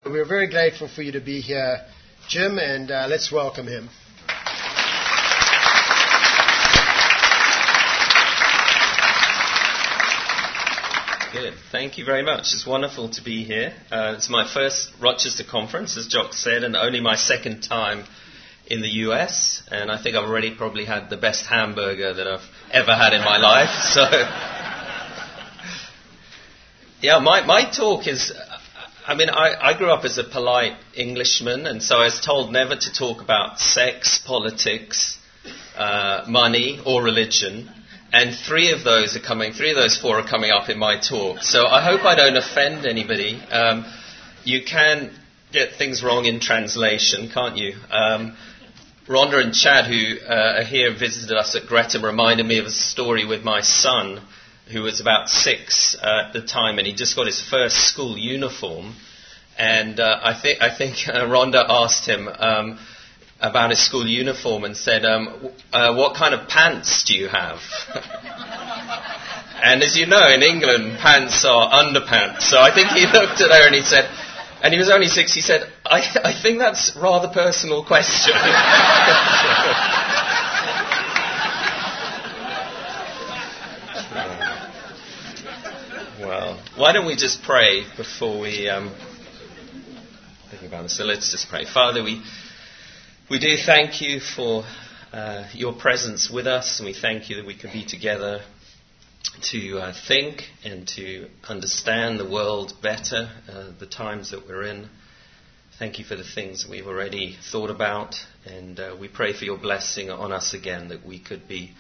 We're very grateful for you to be here, Jim, and let's welcome him. Good. Thank you very much. It's wonderful to be here. It's my first Rochester conference, as Jock said, and only my second time in the US. And I think I've already probably had the best hamburger that I've ever had in my life. So, yeah, my talk is... I grew up as a polite Englishman, and so I was told never to talk about sex, politics, money, or religion. And three of those four are coming up in my talk. So I hope I don't offend anybody. You can get things wrong in translation, can't you? Rhonda and Chad, who are here, visited us at Gresham, reminded me of a story with my son, who was about 6 at the time, and he just got his first school uniform. And I think Rhonda asked him about his school uniform and said, what kind of pants do you have? And as you know, in England, pants are underpants. So I think he looked at her and he said, and he was only 6, he said, I think that's a rather personal question. Well, why don't we just pray before we think about this? So let's just pray. Father, we do thank you for your presence with us, and we thank you that we can be together to think and to understand the world better, the times that we're in. Thank you for the things that we've already thought about, and we pray for your blessing on us again, that we could be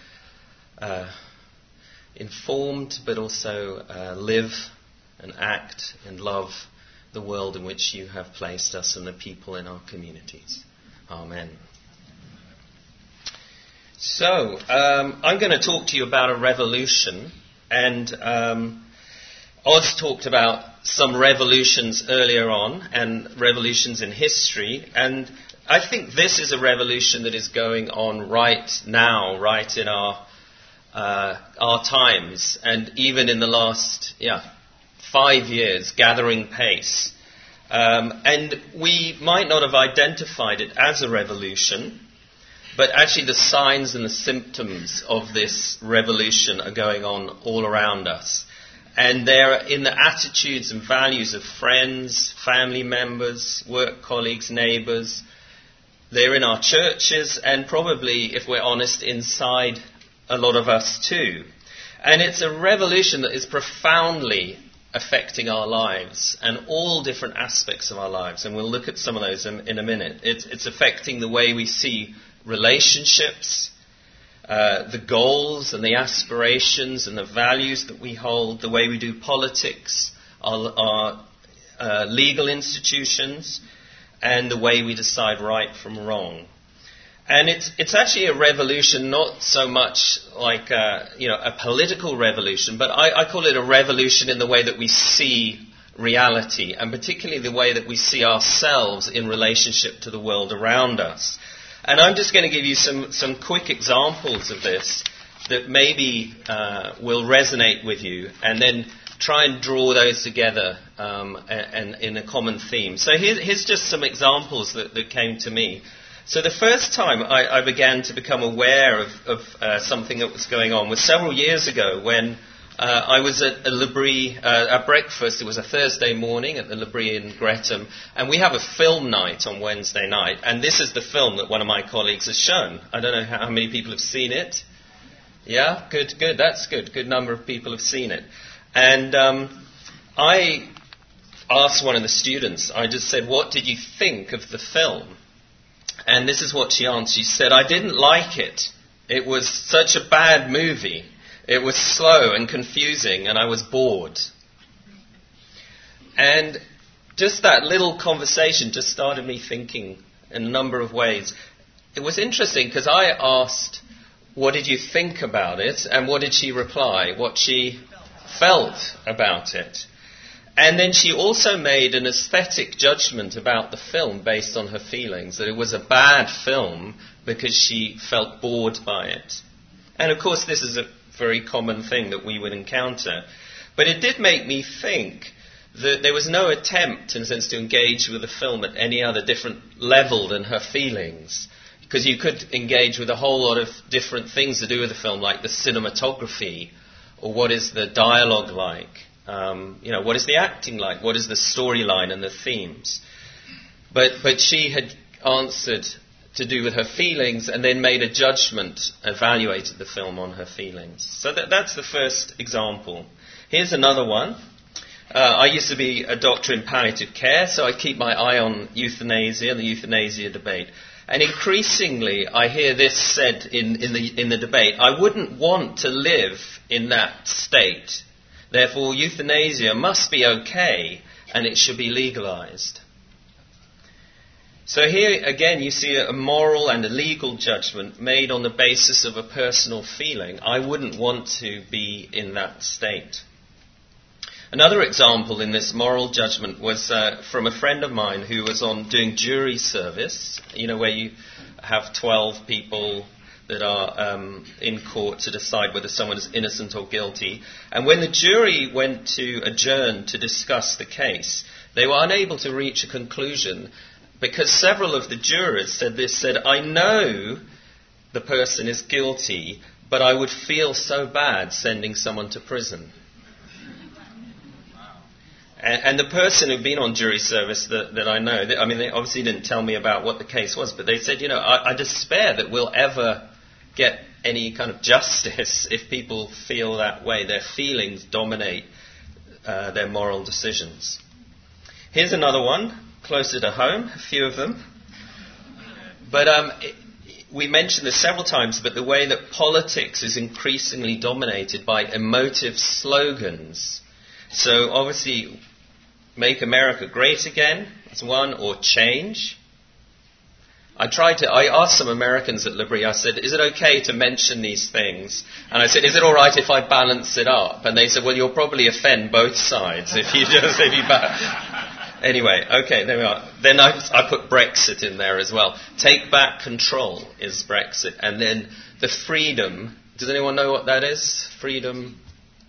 informed, but also live and act and love the world in which you have placed us and the people in our communities. Amen. So, I'm going to talk to you about a revolution, and Oz talked about some revolutions earlier on, and revolutions in history, and I think this is a revolution that is going on right now, right in our times, and even in the last 5 years, gathering pace. And we might not have identified it as a revolution, but actually the signs and the symptoms of this revolution are going on all around us. And they're in the attitudes and values of friends, family members, work colleagues, neighbours. They're in our churches, and probably, if we're honest, inside a lot of us too. And it's a revolution that is profoundly affecting our lives and all different aspects of our lives. And we'll look at some of those in a minute. It's affecting the way we see relationships, the goals and the aspirations and the values that we hold, the way we do politics, our legal institutions, and the way we decide right from wrong. And it's actually a revolution, not so much like a political revolution, but I call it a revolution in the way that we see reality, and particularly the way that we see ourselves in relationship to the world around us. And I'm just going to give you some quick examples of this that maybe will resonate with you, and then try and draw those together and in a common theme. So here's just some examples that came to me. So the first time I began to become aware of something that was going on was several years ago when I was at a L'Abri, at breakfast. It was a Thursday morning at the L'Abri in Gresham, and we have a film night on Wednesday night, and this is the film that one of my colleagues has shown. I don't know how many people have seen it. Yeah? Good, that's good. Good number of people have seen it. And I asked one of the students, I just said, what did you think of the film? And this is what she answered. She said, I didn't like it. It was such a bad movie. It was slow and confusing, and I was bored. And just that little conversation just started me thinking in a number of ways. It was interesting because I asked, what did you think about it? And what did she reply? What she felt about it. And then she also made an aesthetic judgment about the film based on her feelings, that it was a bad film because she felt bored by it. And of course this is a very common thing that we would encounter. But it did make me think there was no attempt, in a sense, to engage with the film at any other different level than her feelings. Because you could engage with a whole lot of different things to do with the film, like the cinematography, or what is the dialogue like, what is the acting like, what is the storyline and the themes. But she had answered to do with her feelings and then made a judgment, evaluated the film on her feelings. So that's the first example. Here's another one. I used to be a doctor in palliative care, so I keep my eye on euthanasia and the euthanasia debate. And increasingly, I hear this said in the debate: I wouldn't want to live in that state. Therefore, euthanasia must be okay, and it should be legalized. So here again, you see a moral and a legal judgment made on the basis of a personal feeling. I wouldn't want to be in that state. Another example in this moral judgment was from a friend of mine who was on doing jury service, where you have 12 people that are in court to decide whether someone is innocent or guilty. And when the jury went to adjourn to discuss the case, they were unable to reach a conclusion because several of the jurors said, I know the person is guilty, but I would feel so bad sending someone to prison. And the person who'd been on jury service that I know, they obviously didn't tell me about what the case was, but they said, I despair that we'll ever get any kind of justice if people feel that way. Their feelings dominate their moral decisions. Here's another one, closer to home, a few of them. But we mentioned this several times, but the way that politics is increasingly dominated by emotive slogans. So obviously, Make America Great Again is one, or Change. I asked some Americans at L'Abri, I said, is it okay to mention these things? And I said, is it all right if I balance it up? And they said, well, you'll probably offend both sides if you Anyway, okay, there we are. Then I put Brexit in there as well. Take back control is Brexit. And then the freedom, does anyone know what that is? Freedom?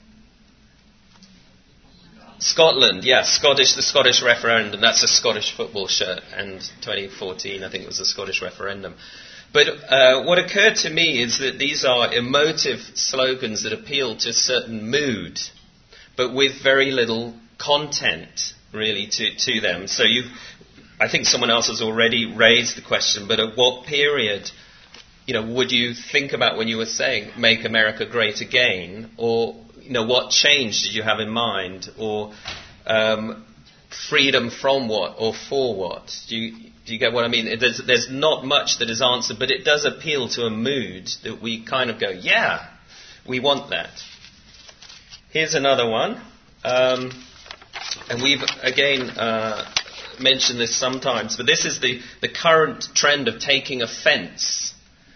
Scotland, yeah, the Scottish referendum. That's a Scottish football shirt, and 2014, I think it was the Scottish referendum. But what occurred to me is that these are emotive slogans that appeal to a certain mood, but with very little content, really, to them. So I think someone else has already raised the question, but at what period, would you think about when you were saying, Make America Great Again, or what change did you have in mind? Or freedom from what or for what? Do you get what I mean? There's not much that is answered, but it does appeal to a mood that we kind of go, yeah, we want that. Here's another one. And we've, again, mentioned this sometimes, but this is the current trend of taking offence.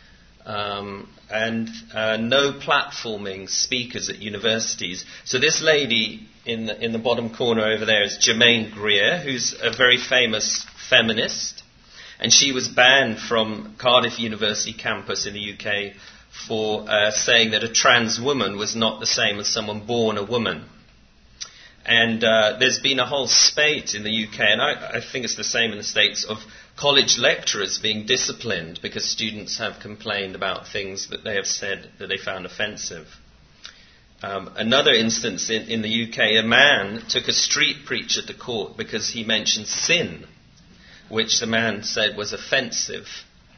And no platforming speakers at universities. So this lady in the bottom corner over there is Germaine Greer, who's a very famous feminist, and she was banned from Cardiff University campus in the UK for saying that a trans woman was not the same as someone born a woman. And there's been a whole spate in the UK, and I think it's the same in the States, of college lecturers being disciplined because students have complained about things that they have said that they found offensive. Another instance in the UK, a man took a street preacher to court because he mentioned sin, which the man said was offensive.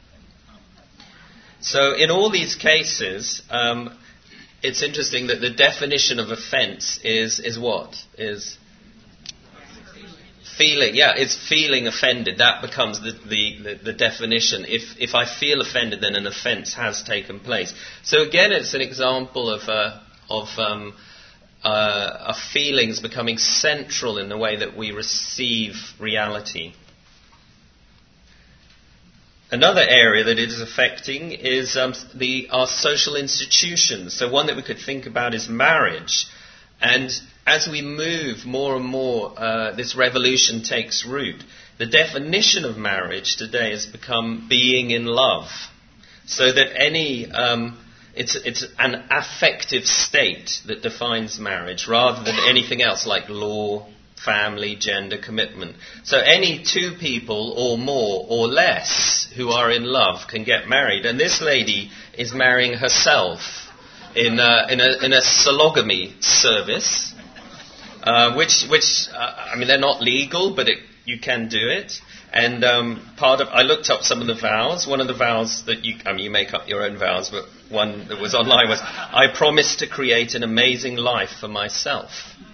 So in all these cases, it's interesting that the definition of offence is what? Is feeling, it's feeling offended. That becomes the definition. If I feel offended, then an offence has taken place. So again, it's an example of feelings becoming central in the way that we receive reality. Another area that it is affecting is our social institutions. So one that we could think about is marriage. And as we move more and more, this revolution takes root. The definition of marriage today has become being in love. So that it's an affective state that defines marriage rather than anything else like law family, gender, commitment. So any two people or more or less who are in love can get married. And this lady is marrying herself in a sologamy service, which I mean, they're not legal, but you can do it. And I looked up some of the vows. One of the vows that you make up your own vows, but one that was online was, I promise to create an amazing life for myself.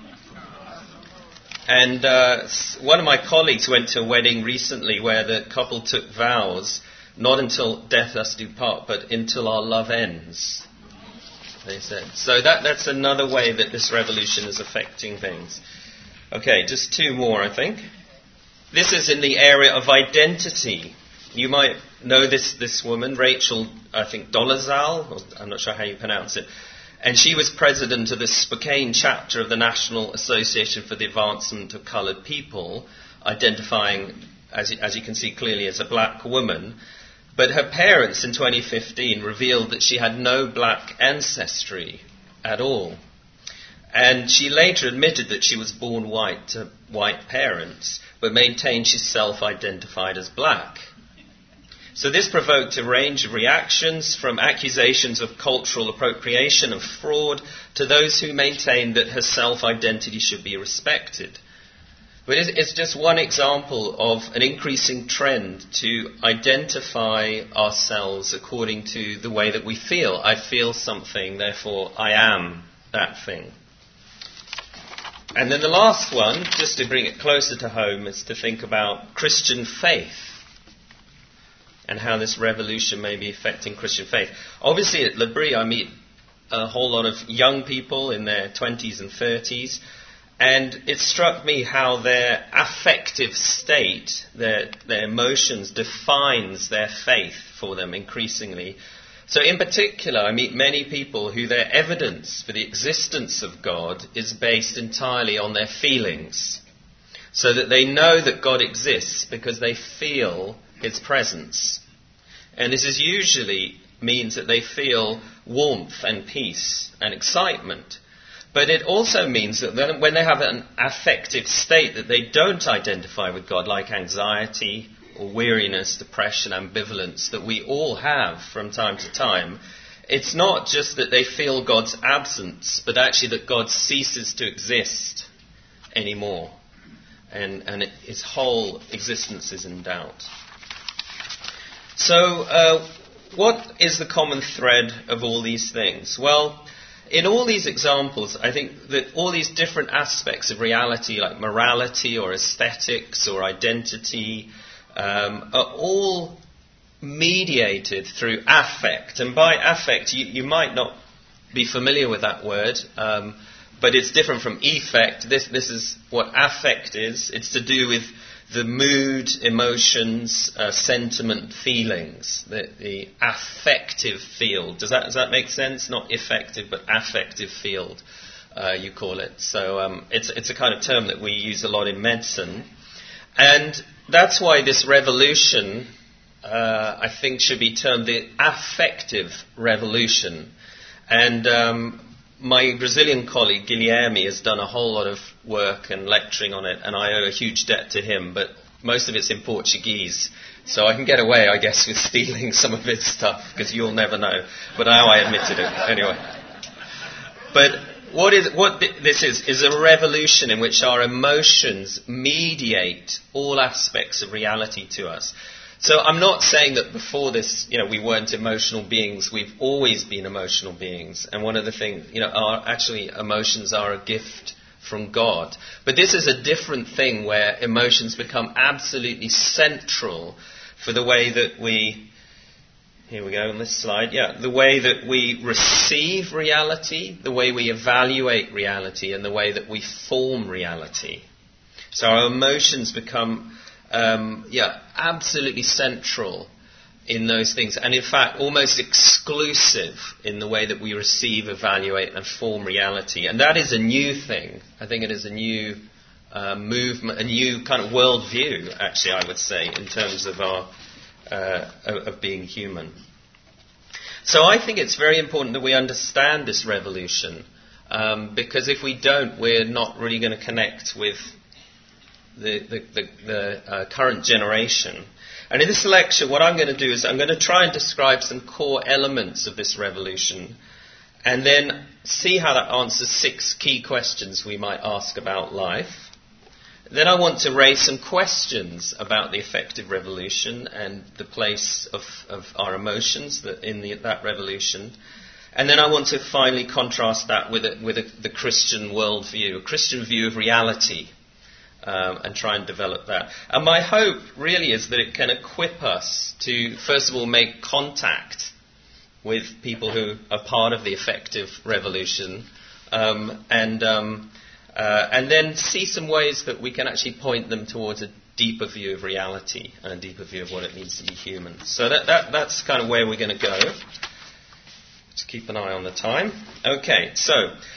And one of my colleagues went to a wedding recently where the couple took vows, not until death us do part, but until our love ends, they said. So that's another way that this revolution is affecting things. Okay, just two more, I think. This is in the area of identity. You might know this woman, Rachel, I think, Dolezal, I'm not sure how you pronounce it. And she was president of the Spokane chapter of the National Association for the Advancement of Coloured People, identifying, as you can see clearly, as a black woman. But her parents in 2015 revealed that she had no black ancestry at all. And she later admitted that she was born white to white parents, but maintained she self-identified as black. So this provoked a range of reactions, from accusations of cultural appropriation, of fraud, to those who maintained that her self-identity should be respected. But it's just one example of an increasing trend to identify ourselves according to the way that we feel. I feel something, therefore I am that thing. And then the last one, just to bring it closer to home, is to think about Christian faith and how this revolution may be affecting Christian faith. Obviously at L'Abri I meet a whole lot of young people in their 20s and 30s, and it struck me how their affective state, their emotions, defines their faith for them increasingly. So in particular, I meet many people who their evidence for the existence of God is based entirely on their feelings. So that they know that God exists because they feel His presence. And this usually means that they feel warmth and peace and excitement. But it also means that when they have an affective state that they don't identify with God, like anxiety or weariness, depression, ambivalence, that we all have from time to time, it's not just that they feel God's absence, but actually that God ceases to exist anymore. And His whole existence is in doubt. So, what is the common thread of all these things? Well, in all these examples, I think that all these different aspects of reality, like morality or aesthetics or identity, are all mediated through affect. And by affect, you might not be familiar with that word, but it's different from effect. This is what affect is. It's to do with the mood, emotions, sentiment, feelings, the affective field. Does that make sense? Not effective, but affective field, you call it. So it's a kind of term that we use a lot in medicine. And that's why this revolution, I think, should be termed the affective revolution. And my Brazilian colleague, Guilherme, has done a whole lot of work and lecturing on it, and I owe a huge debt to him, but most of it's in Portuguese. So I can get away, I guess, with stealing some of his stuff, because you'll never know. But now I admitted it. Anyway. But what this is a revolution in which our emotions mediate all aspects of reality to us. So I'm not saying that before this, we weren't emotional beings. We've always been emotional beings. And one of the things, actually emotions are a gift from God. But this is a different thing where emotions become absolutely central for the way that we, here we go on this slide, the way that we receive reality, the way we evaluate reality, and the way that we form reality. So our emotions become absolutely central in those things, and in fact almost exclusive in the way that we receive, evaluate and form reality. And that is a new thing. I think it is a new movement, a new kind of worldview, actually, I would say, in terms of our of being human. So I think it's very important that we understand this revolution, because if we don't, we're not really going to connect with the current generation. And in this lecture, what I'm going to do is I'm going to try and describe some core elements of this revolution, and then see how that answers 6 key questions we might ask about life. Then I want to raise some questions about the effective revolution and the place of our emotions in that revolution. And then I want to finally contrast that with the Christian worldview, a Christian view of reality, and try and develop that. And my hope really is that it can equip us to, first of all, make contact with people who are part of the effective revolution, and then see some ways that we can actually point them towards a deeper view of reality and a deeper view of what it means to be human. So that's kind of where we're going to go. Just keep an eye on the time. Okay, so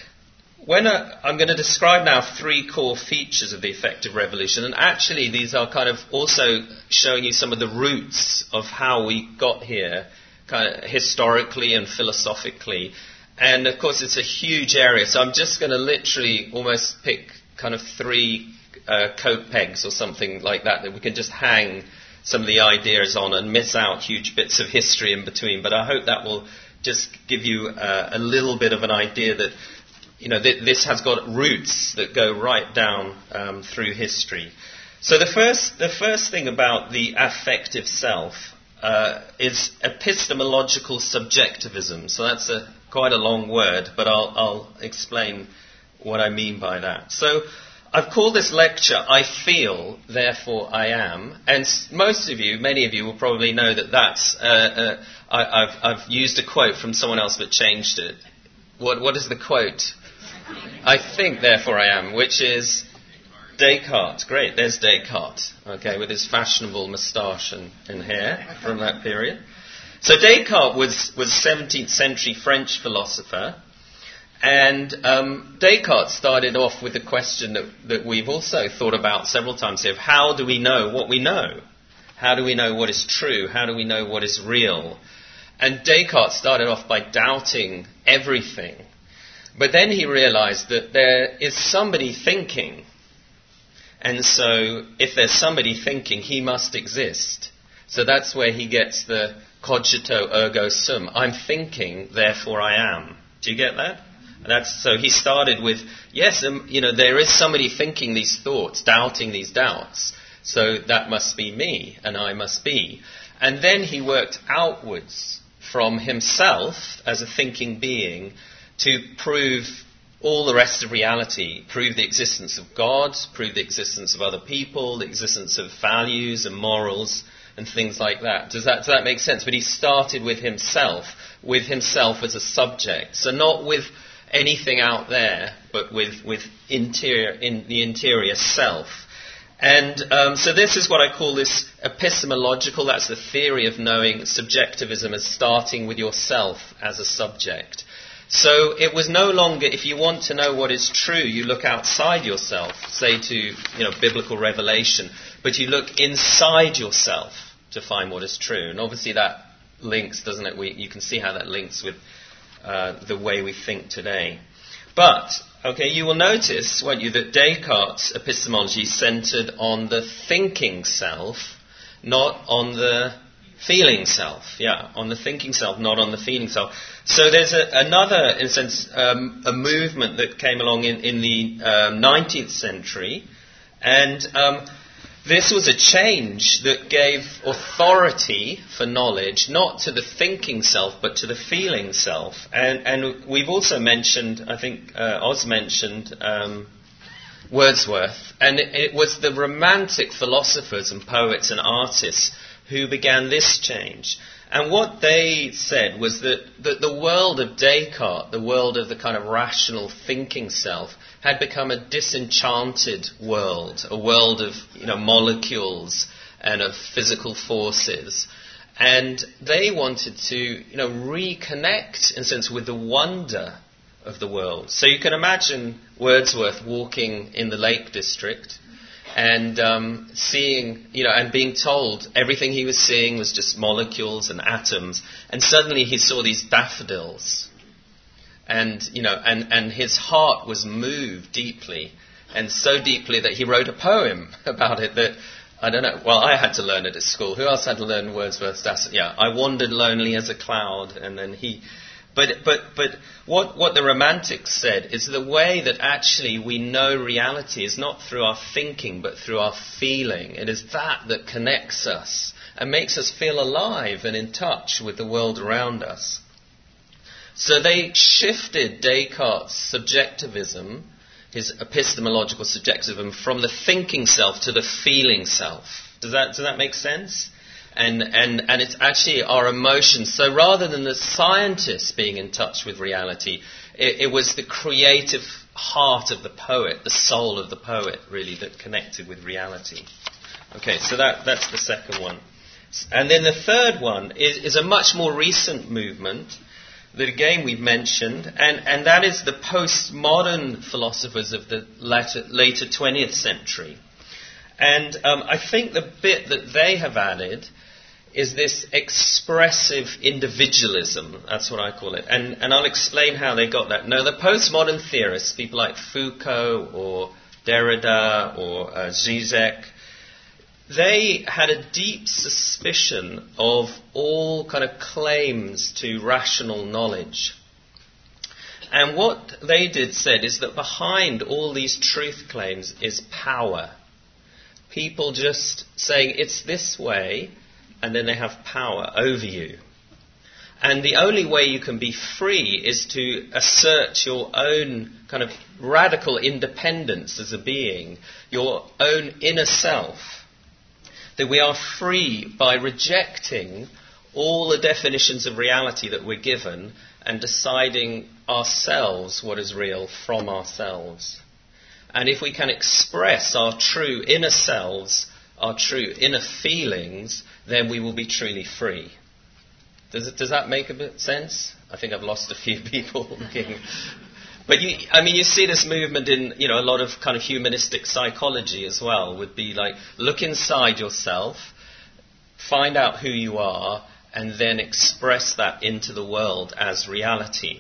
I'm going to describe now 3 core features of the effective revolution, and actually these are kind of also showing you some of the roots of how we got here, kind of historically and philosophically. And of course it's a huge area, so I'm just going to literally almost pick kind of 3 coat pegs or something like that we can just hang some of the ideas on and miss out huge bits of history in between. But I hope that will just give you a little bit of an idea that, you know, this has got roots that go right down through history. So the first thing about the affective self is epistemological subjectivism. So that's quite a long word, but I'll explain what I mean by that. So I've called this lecture, I Feel, Therefore I Am. And many of you will probably know that that's, I've used a quote from someone else that changed it. What is the quote? I think, therefore I am, which is Descartes. Great, there's Descartes, okay, with his fashionable moustache and hair from that period. So Descartes was 17th century French philosopher, and Descartes started off with a question that we've also thought about several times here, of how do we know what we know? How do we know what is true? How do we know what is real? And Descartes started off by doubting everything. But then he realized that there is somebody thinking. And so if there's somebody thinking, he must exist. So that's where he gets the cogito ergo sum. I'm thinking, therefore I am. Do you get that? So he started with, yes, there is somebody thinking these thoughts, doubting these doubts. So that must be me, and I must be. And then he worked outwards from himself as a thinking being to prove all the rest of reality, prove the existence of God, prove the existence of other people, the existence of values and morals and things like that. Does that make sense? But he started with himself as a subject. So not with anything out there, but with in the interior self. And so this is what I call this epistemological, that's the theory of knowing, subjectivism as starting with yourself as a subject. So it was no longer, if you want to know what is true, you look outside yourself, say to biblical revelation, but you look inside yourself to find what is true. And obviously that links, doesn't it? You can see how that links with the way we think today. But, okay, you will notice, won't you, that Descartes' epistemology centered on the thinking self, not on the feeling self. Yeah, on the thinking self, not on the feeling self. So there's another, in a sense, a movement that came along in the 19th century, and this was a change that gave authority for knowledge, not to the thinking self, but to the feeling self. And we've also mentioned, I think Oz mentioned Wordsworth, and it was the Romantic philosophers and poets and artists who began this change. And what they said was that the world of Descartes, the world of the kind of rational thinking self, had become a disenchanted world, a world of molecules and of physical forces. And they wanted to reconnect, in a sense, with the wonder of the world. So you can imagine Wordsworth walking in the Lake District and seeing, and being told everything he was seeing was just molecules and atoms, and suddenly he saw these daffodils, and his heart was moved deeply, and so deeply that he wrote a poem about it that, I don't know, well, I had to learn it at school. Who else had to learn Wordsworth's I wandered lonely as a cloud, and then he... But what the Romantics said is the way that actually we know reality is not through our thinking, but through our feeling. It is that connects us and makes us feel alive and in touch with the world around us. So they shifted Descartes' subjectivism, his epistemological subjectivism, from the thinking self to the feeling self. Does that make sense? And it's actually our emotions. So rather than the scientists being in touch with reality, it was the creative heart of the poet, the soul of the poet, really, that connected with reality. Okay, so that's the second one. And then the third one is a much more recent movement that again we've mentioned, and that is the postmodern philosophers of the later 20th century. And I think the bit that they have added is this expressive individualism. That's what I call it. And I'll explain how they got that. Now, the postmodern theorists, people like Foucault or Derrida or Zizek, they had a deep suspicion of all kind of claims to rational knowledge. And what they said is that behind all these truth claims is power. People just saying it's this way, and then they have power over you. And the only way you can be free is to assert your own kind of radical independence as a being, your own inner self. That we are free by rejecting all the definitions of reality that we're given and deciding ourselves what is real from ourselves. And if we can express our true inner selves, our true inner feelings, then we will be truly free. Does that make a bit sense? I think I've lost a few people looking. But you see this movement in, a lot of kind of humanistic psychology as well, would be like, look inside yourself, find out who you are, and then express that into the world as reality.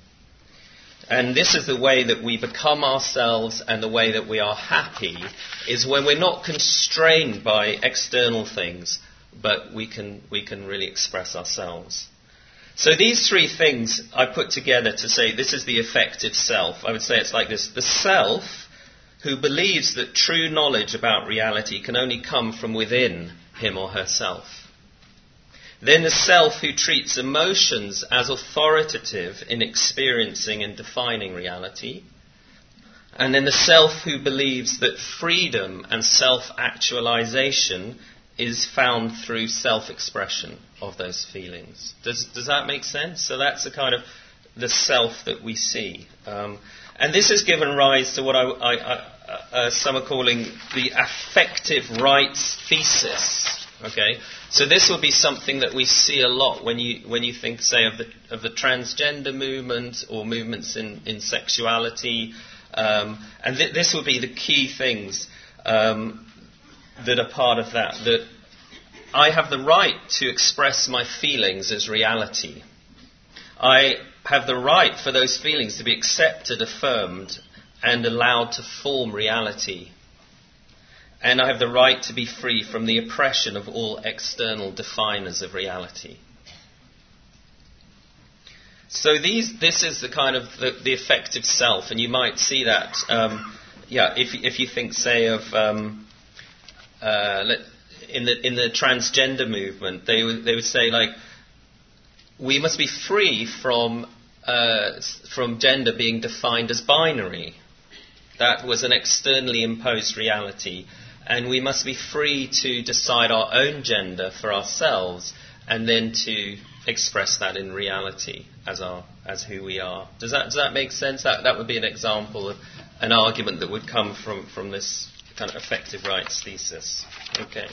And this is the way that we become ourselves, and the way that we are happy is when we're not constrained by external things, but we can really express ourselves. So these three things I put together to say this is the effective self. I would say it's like this. The self who believes that true knowledge about reality can only come from within him or herself. Then the self who treats emotions as authoritative in experiencing and defining reality. And then the self who believes that freedom and self-actualization is found through self-expression of those feelings. Does that make sense? So that's the kind of the self that we see. And this has given rise to what some are calling the affective rights thesis. Okay, so this will be something that we see a lot when you think, say, of the transgender movement or movements in sexuality, and this will be the key things that are part of that. That I have the right to express my feelings as reality. I have the right for those feelings to be accepted, affirmed, and allowed to form reality. And I have the right to be free from the oppression of all external definers of reality. So this is the kind of the effective self, and you might see that, if you think, say, of in the transgender movement, they would say, like, we must be free from gender being defined as binary. That was an externally imposed reality. And we must be free to decide our own gender for ourselves, and then to express that in reality as who we are. Does that make sense? That would be an example of an argument that would come from this kind of effective rights thesis. Okay.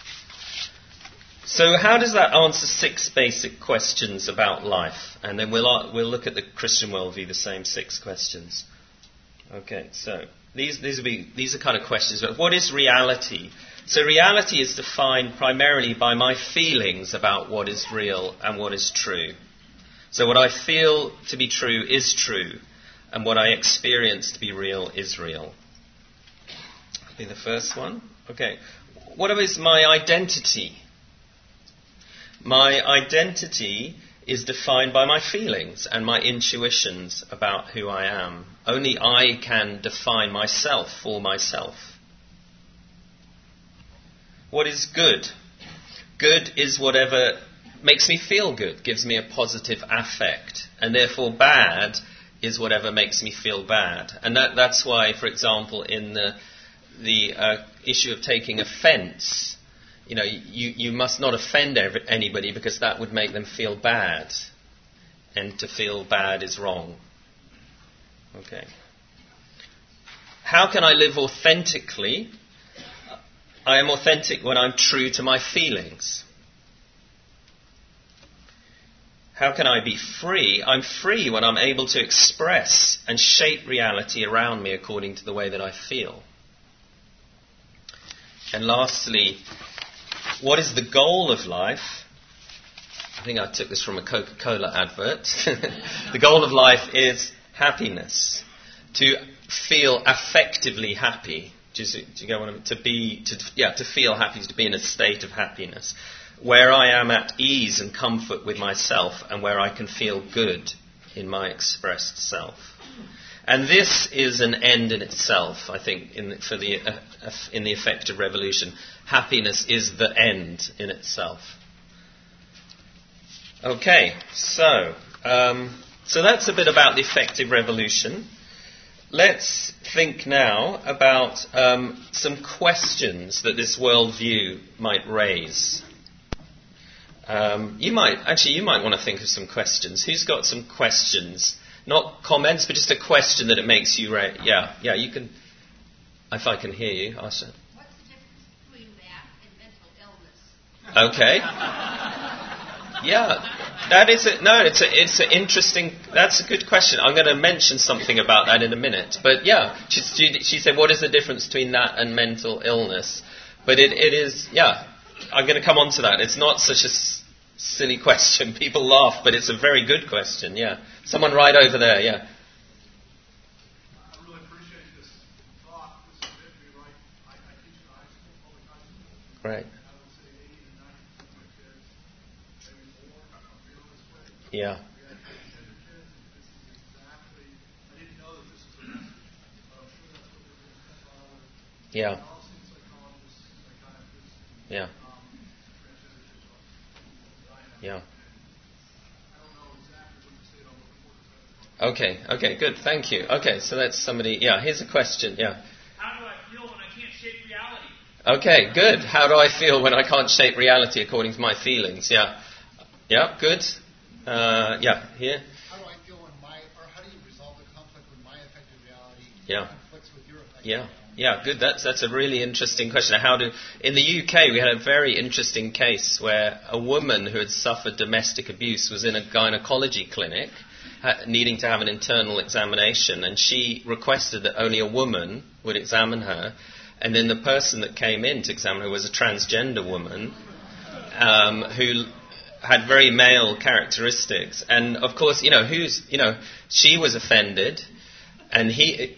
So how does that answer 6 basic questions about life? And then we'll look at the Christian worldview, the same 6 questions. Okay, so these are kind of questions. But what is reality? So reality is defined primarily by my feelings about what is real and what is true. So what I feel to be true is true, and what I experience to be real is real. Be the first one. Okay. What is my identity? My identity is defined by my feelings and my intuitions about who I am. Only I can define myself for myself. What is good? Good is whatever makes me feel good, gives me a positive affect, and therefore bad is whatever makes me feel bad. And that's why, for example, in the issue of taking offence, you must not offend anybody because that would make them feel bad, and to feel bad is wrong. Okay. How can I live authentically? I am authentic when I'm true to my feelings. How can I be free? I'm free when I'm able to express and shape reality around me according to the way that I feel. And lastly, what is the goal of life? I think I took this from a Coca-Cola advert. The goal of life is happiness. To feel affectively happy. To feel happy, to be in a state of happiness. Where I am at ease and comfort with myself, and where I can feel good in my expressed self. And this is an end in itself, I think, in the effective revolution. Happiness is the end in itself. Okay, so that's a bit about the effective revolution. Let's think now about some questions that this worldview might raise. You might want to think of some questions. Who's got some questions? Not comments, but just a question that it makes you raise. Yeah, you can. If I can hear you, Asha. What's the difference between that and mental illness? Okay. Yeah, that is it. No, it's an interesting. That's a good question. I'm going to mention something about that in a minute. But yeah, she said, what is the difference between that and mental illness? But it is. Yeah, I'm going to come on to that. It's not such a silly question. People laugh, but it's a very good question. Yeah, someone right over there. Yeah. I really appreciate this talk. This has made me right. I teach in high school, public high school. Right. I would say 80 to 90% of my kids, maybe more, feel this way. Yeah. We had transgender kids, and this is exactly. I didn't know that this was a message, but I'm sure that's what they're going to step on. Yeah. Policy psychologists, psychiatrists, Yeah. transgender kids. Yeah. I don't know exactly what you said on the report. Okay, good, thank you. Okay, so that's somebody, here's a question, How do I feel when I can't shape reality? Okay, good. How do I feel when I can't shape reality according to my feelings? Yeah, good. Here. How do I feel how do you resolve the conflict when my affected reality conflicts with your affected reality? Yeah, good. That's a really interesting question. In the UK, we had a very interesting case where a woman who had suffered domestic abuse was in a gynecology clinic, needing to have an internal examination, and she requested that only a woman would examine her, and then the person that came in to examine her was a transgender woman who had very male characteristics, and of course, she was offended. And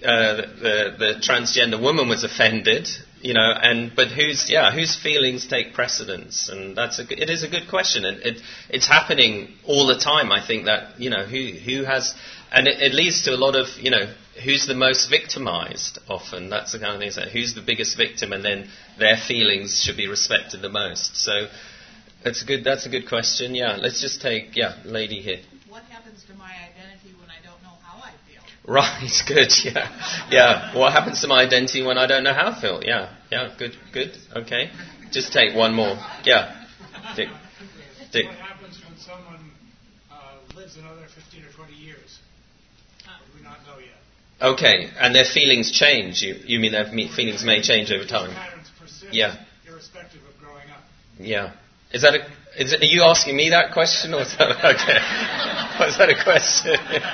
the transgender woman was offended, but whose feelings take precedence? And it is a good question, and it's happening all the time. I think that who has, and it leads to a lot of who's the most victimized. Often that's the kind of thing. So who's the biggest victim, and then their feelings should be respected the most. So that's a good question. Yeah, let's just take lady here. What happens to my identity when I don't know how I feel? Right, good, yeah. What happens to my identity when I don't know how I feel? Yeah, good, okay. Just take one more. Yeah, Dick. What happens when someone lives another 15 or 20 years? We do not know yet. Okay, and their feelings change. You mean their feelings may change over time? Patterns persist, irrespective of growing up. Yeah. Are you asking me that question, or is that okay? Or is that a question?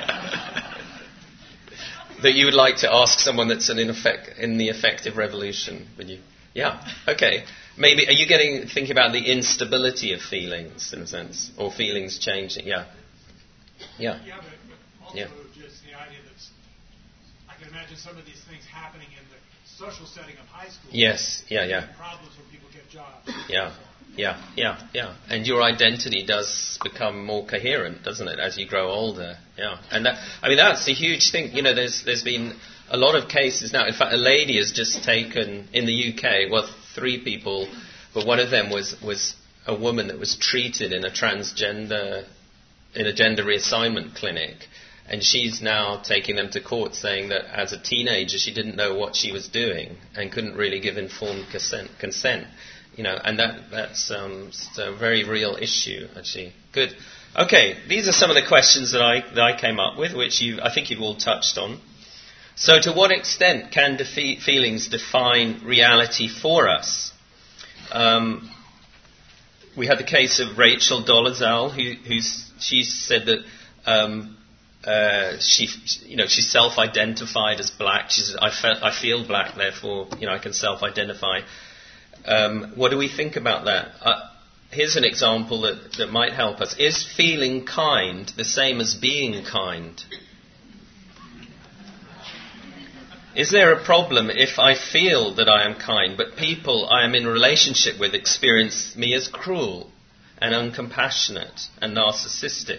That you would like to ask someone that's in the effective revolution, would you? Yeah. Okay. Maybe are you thinking about the instability of feelings in a sense, or feelings changing? Yeah. Yeah, but also just the idea that I can imagine some of these things happening in the social setting of high school. Yes, yeah. Problems when people get jobs. Yeah. And your identity does become more coherent, doesn't it, as you grow older? Yeah. And that's a huge thing. You know, there's been a lot of cases now. In fact, a lady has just taken, in the UK, 3 people, but one of them was a woman that was treated in a gender reassignment clinic. And she's now taking them to court saying that as a teenager she didn't know what she was doing and couldn't really give informed consent. You know, and that's a very real issue, actually. Good. Okay, these are some of the questions that I came up with, which I think you've all touched on. So, to what extent can feelings define reality for us? We had the case of Rachel Dolezal, she said that she self-identified as black. She said, I feel black, therefore, I can self-identify. What do we think about that? Here's an example that might help us. Is feeling kind the same as being kind? Is there a problem if I feel that I am kind, but people I am in relationship with experience me as cruel and uncompassionate and narcissistic?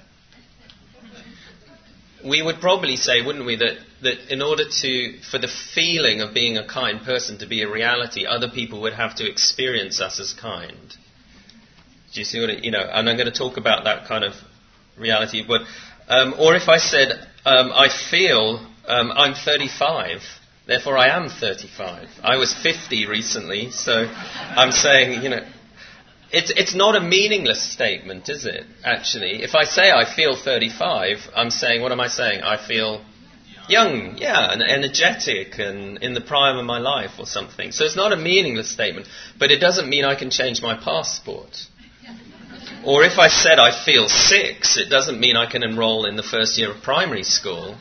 We would probably say, wouldn't we, that in order for the feeling of being a kind person to be a reality, other people would have to experience us as kind. Do you see what and I'm going to talk about that kind of reality. But, or if I said, I feel I'm 35, therefore I am 35. I was 50 recently, so I'm saying, It's not a meaningless statement, is it, actually? If I say I feel 35, I'm saying, what am I saying? I feel young, and energetic and in the prime of my life or something. So it's not a meaningless statement, but it doesn't mean I can change my passport. Or if I said I feel 6, it doesn't mean I can enroll in the first year of primary school.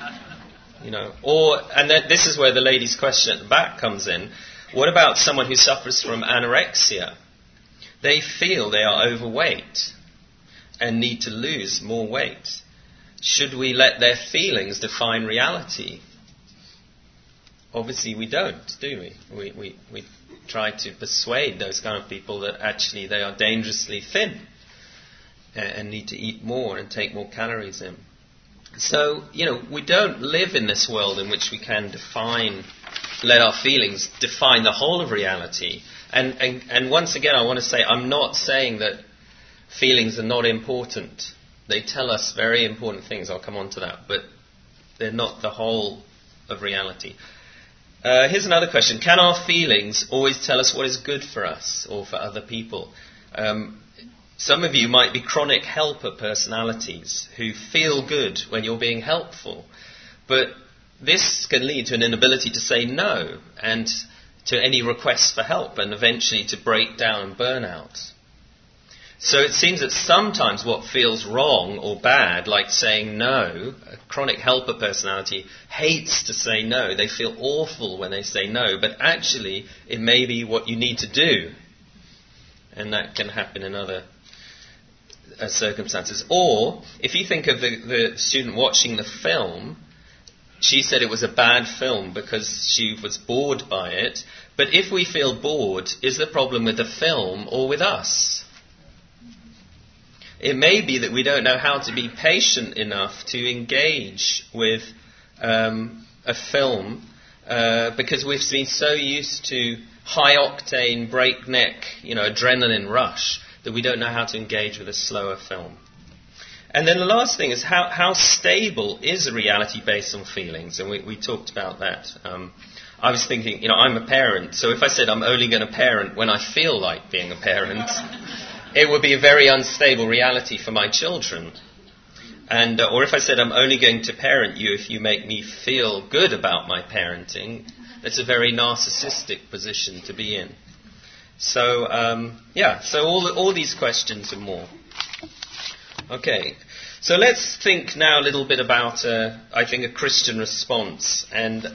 And then this is where the lady's question at the back comes in. What about someone who suffers from anorexia? They feel they are overweight and need to lose more weight. Should we let their feelings define reality? Obviously we don't, do we? We try to persuade those kind of people that actually they are dangerously thin and need to eat more and take more calories in. So, we don't live in this world in which we can let our feelings define the whole of reality. And once again, I want to say, I'm not saying that feelings are not important. They tell us very important things. I'll come on to that. But they're not the whole of reality. Here's another question. Can our feelings always tell us what is good for us or for other people? Some of you might be chronic helper personalities who feel good when you're being helpful. But this can lead to an inability to say no and to any requests for help and eventually to break down and burn out. So it seems that sometimes what feels wrong or bad, like saying no, a chronic helper personality hates to say no. They feel awful when they say no, but actually it may be what you need to do. And that can happen in other circumstances. Or, if you think of the student watching the film, she said it was a bad film because she was bored by it. But if we feel bored, is the problem with the film or with us? It may be that we don't know how to be patient enough to engage with a film because we've been so used to high-octane, breakneck, adrenaline rush that we don't know how to engage with a slower film. And then the last thing is how stable is a reality based on feelings? And we talked about that. I was thinking, I'm a parent, so if I said I'm only going to parent when I feel like being a parent, it would be a very unstable reality for my children. And or if I said I'm only going to parent you if you make me feel good about my parenting, that's a very narcissistic position to be in. So, so all these questions and more. Okay, so let's think now a little bit about, I think, a Christian response. And,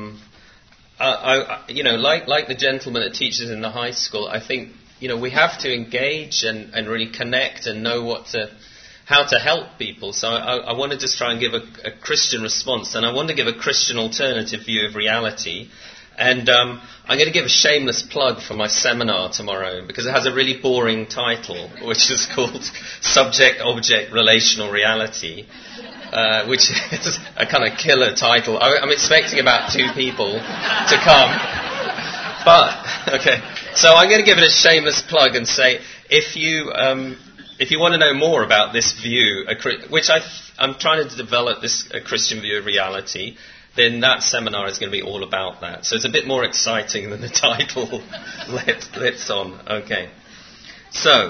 like the gentleman that teaches in the high school, I think, we have to engage and really connect and know how to help people. So I want to just try and give a Christian response, and I want to give a Christian alternative view of reality. And I'm going to give a shameless plug for my seminar tomorrow because it has a really boring title, which is called Subject-Object Relational Reality, which is a kind of killer title. I'm expecting about 2 people to come. But, okay, so I'm going to give it a shameless plug and say, if you want to know more about this view, which I'm trying to develop a Christian view of reality, then that seminar is going to be all about that. So it's a bit more exciting than the title lets on. Okay. So,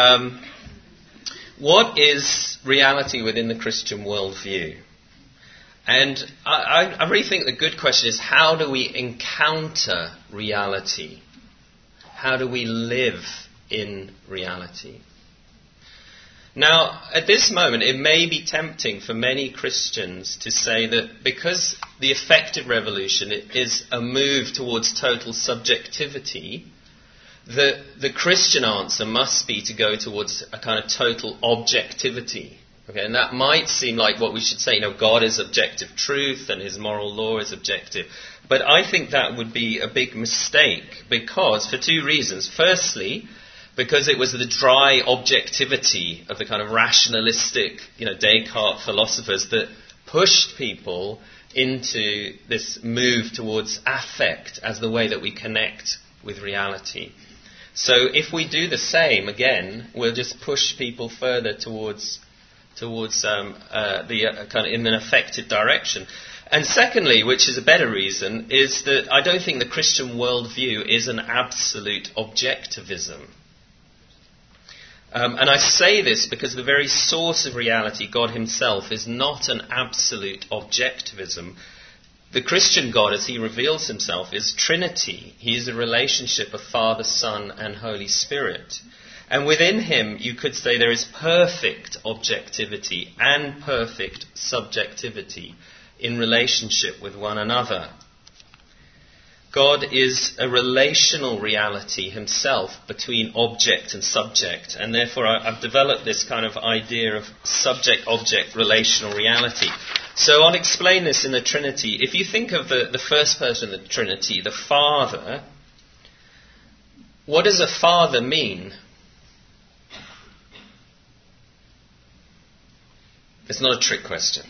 what is reality within the Christian worldview? And I really think the good question is, how do we encounter reality? How do we live in reality? Now, at this moment, it may be tempting for many Christians to say that because the effective revolution is a move towards total subjectivity, the Christian answer must be to go towards a kind of total objectivity. Okay, and that might seem like what we should say, God is objective truth and his moral law is objective. But I think that would be a big mistake because, for 2 reasons. Firstly, because it was the dry objectivity of the kind of rationalistic, Descartes philosophers that pushed people into this move towards affect as the way that we connect with reality. So if we do the same again, we'll just push people further towards the kind of in an affected direction. And secondly, which is a better reason, is that I don't think the Christian worldview is an absolute objectivism. And I say this because the very source of reality, God himself, is not an absolute objectivism. The Christian God, as he reveals himself, is Trinity. He is a relationship of Father, Son, and Holy Spirit. And within him, you could say there is perfect objectivity and perfect subjectivity in relationship with one another. God is a relational reality himself between object and subject, and therefore I've developed this kind of idea of subject-object relational reality. So I'll explain this in the Trinity. If you think of the first person of the Trinity, the Father, what does a father mean? It's not a trick question.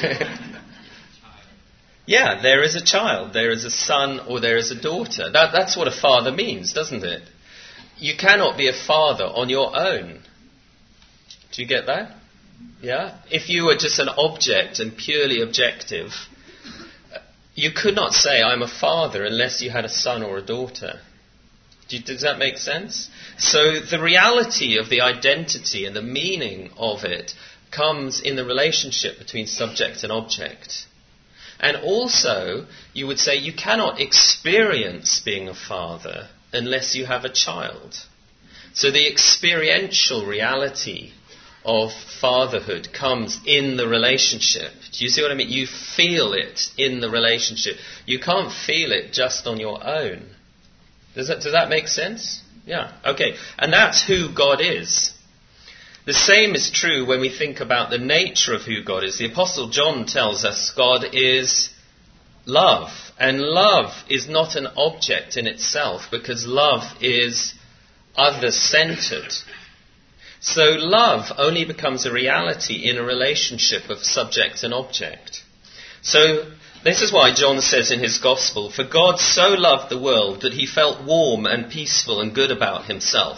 Yeah, there is a child, there is a son, or there is a daughter. That's what a father means, doesn't it? You cannot be a father on your own. Do you get that? Yeah? If you were just an object and purely objective, you could not say, I'm a father, unless you had a son or a daughter. Does that make sense? So the reality of the identity and the meaning of it comes in the relationship between subject and object. And also, you would say you cannot experience being a father unless you have a child. So the experiential reality of fatherhood comes in the relationship. Do you see what I mean? You feel it in the relationship. You can't feel it just on your own. Does that make sense? Yeah, okay. And that's who God is. The same is true when we think about the nature of who God is. The Apostle John tells us God is love. And love is not an object in itself because love is other-centered. So love only becomes a reality in a relationship of subject and object. So this is why John says in his Gospel, "For God so loved the world that he felt warm and peaceful and good about himself."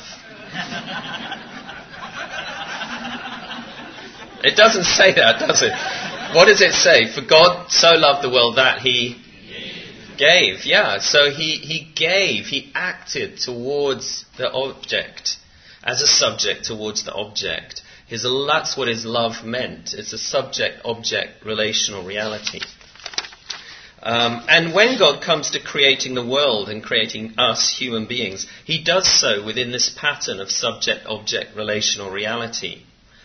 It doesn't say that, does it? What does it say? For God so loved the world that he gave. Yeah, so he gave, he acted towards the object, as a subject towards the object. That's what his love meant. It's a subject-object relational reality. And when God comes to creating the world and creating us, human beings, he does so within this pattern of subject-object relational reality.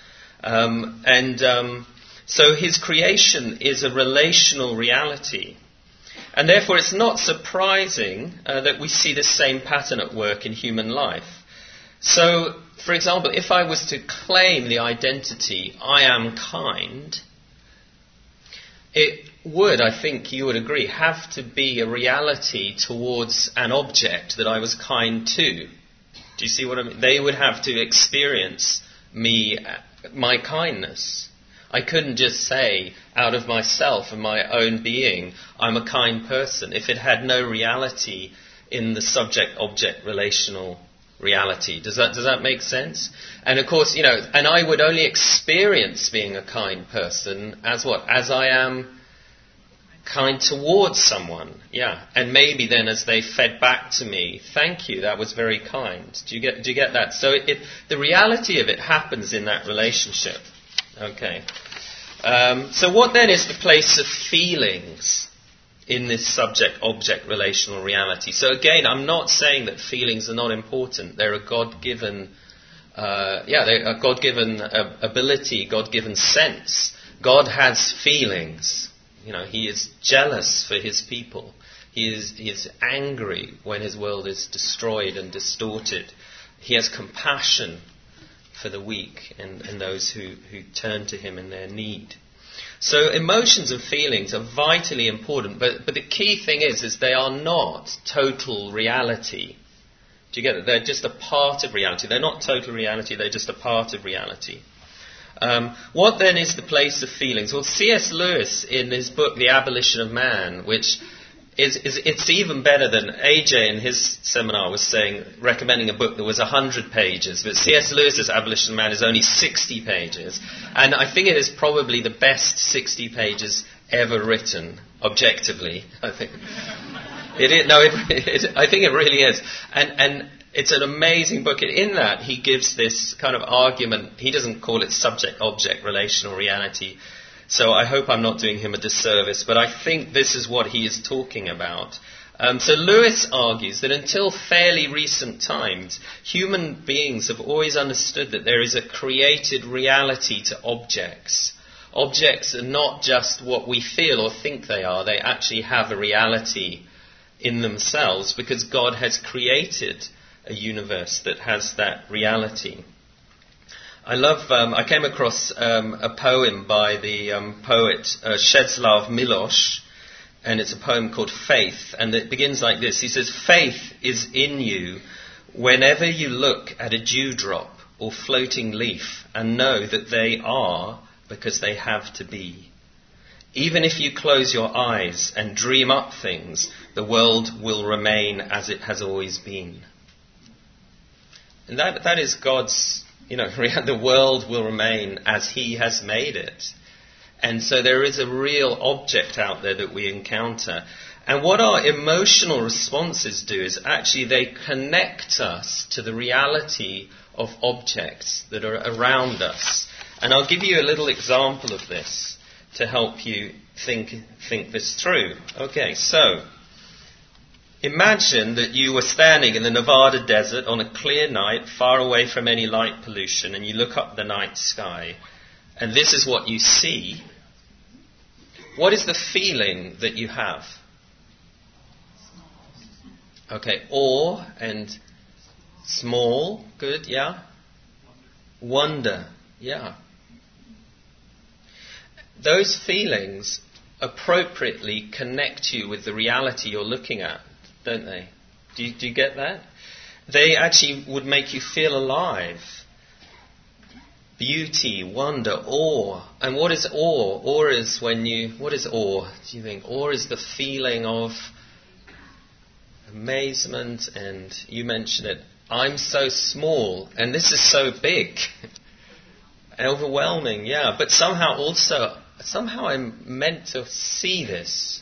So his creation is a relational reality. And therefore it's not surprising that we see the same pattern at work in human life. So, for example, if I was to claim the identity, I am kind, would, I think you would agree, have to be a reality towards an object that I was kind to. Do you see what I mean? They would have to experience my kindness. I couldn't just say out of myself and my own being, I'm a kind person, if it had no reality in the subject-object relational reality. Does that make sense? And of course, and I would only experience being a kind person as what? As I am kind towards someone. Yeah. And maybe then as they fed back to me, thank you, that was very kind. Do you get that? So the reality of it happens in that relationship. Okay. So what then is the place of feelings in this subject-object relational reality? So again, I'm not saying that feelings are not important. They're a God-given, they're a God-given ability, God-given sense. God has feelings. He is jealous for his people. He is angry when his world is destroyed and distorted. He has compassion for the weak and those who turn to him in their need. So emotions and feelings are vitally important, but the key thing is they are not total reality. Do you get it? They're just a part of reality. They're not total reality, they're just a part of reality. What then is the place of feelings? Well, C.S. Lewis, in his book The Abolition of Man, which it's even better than AJ in his seminar was saying, recommending a book that was 100 pages, but C.S. Lewis's Abolition of Man is only 60 pages, and I think it is probably the best 60 pages ever written, objectively. I think it is. No, I think it really is, and it's an amazing book. In that, he gives this kind of argument. He doesn't call it subject-object relational reality. So I hope I'm not doing him a disservice, but I think this is what he is talking about. So Lewis argues that until fairly recent times, human beings have always understood that there is a created reality to objects. Objects are not just what we feel or think they are. They actually have a reality in themselves because God has created a universe that has that reality. I came across a poem by the poet Czesław Miłosz, and it's a poem called Faith, and it begins like this. He says, "Faith is in you whenever you look at a dewdrop or floating leaf and know that they are because they have to be. Even if you close your eyes and dream up things, the world will remain as it has always been." And that is God's, the world will remain as he has made it. And so there is a real object out there that we encounter. And what our emotional responses do is actually they connect us to the reality of objects that are around us. And I'll give you a little example of this to help you think this through. Okay, so imagine that you were standing in the Nevada desert on a clear night, far away from any light pollution, and you look up the night sky, and this is what you see. What is the feeling that you have? Okay, awe and small, good, yeah. Wonder, yeah. Those feelings appropriately connect you with the reality you're looking at, don't they? Do you get that? They actually would make you feel alive. Beauty, wonder, awe. And what is awe? Awe is what is awe? Do you think? Awe is the feeling of amazement, and you mentioned it. I'm so small, and this is so big. Overwhelming, yeah. But somehow I'm meant to see this.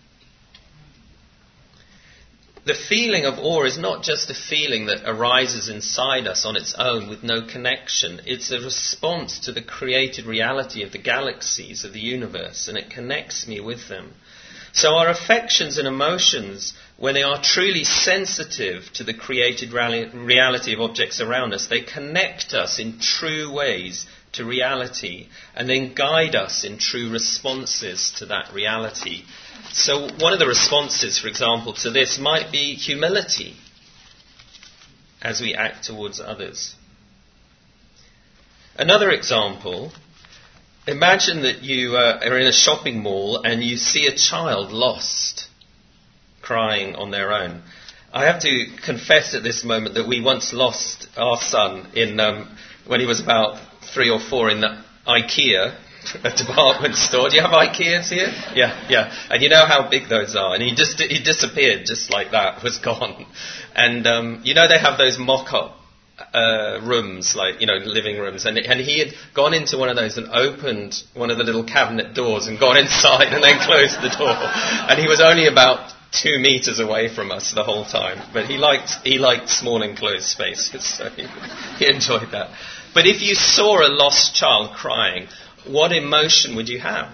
The feeling of awe is not just a feeling that arises inside us on its own with no connection. It's a response to the created reality of the galaxies of the universe, and it connects me with them. So our affections and emotions, when they are truly sensitive to the created reality of objects around us, they connect us in true ways to reality and then guide us in true responses to that reality. So one of the responses, for example, to this might be humility as we act towards others. Another example Imagine that you are in a shopping mall and you see a child lost, crying on their own. I have to confess at this moment that we once lost our son when he was about 3 or 4 in the IKEA, a department store. Do you have IKEAs here? Yeah. And you know how big those are. And he disappeared just like that, was gone. And they have those mock-up rooms, like, living rooms. And he had gone into one of those and opened one of the little cabinet doors and gone inside and then closed the door. And he was only about 2 meters away from us the whole time. But he liked small enclosed spaces, so he enjoyed that. But if you saw a lost child crying, what emotion would you have?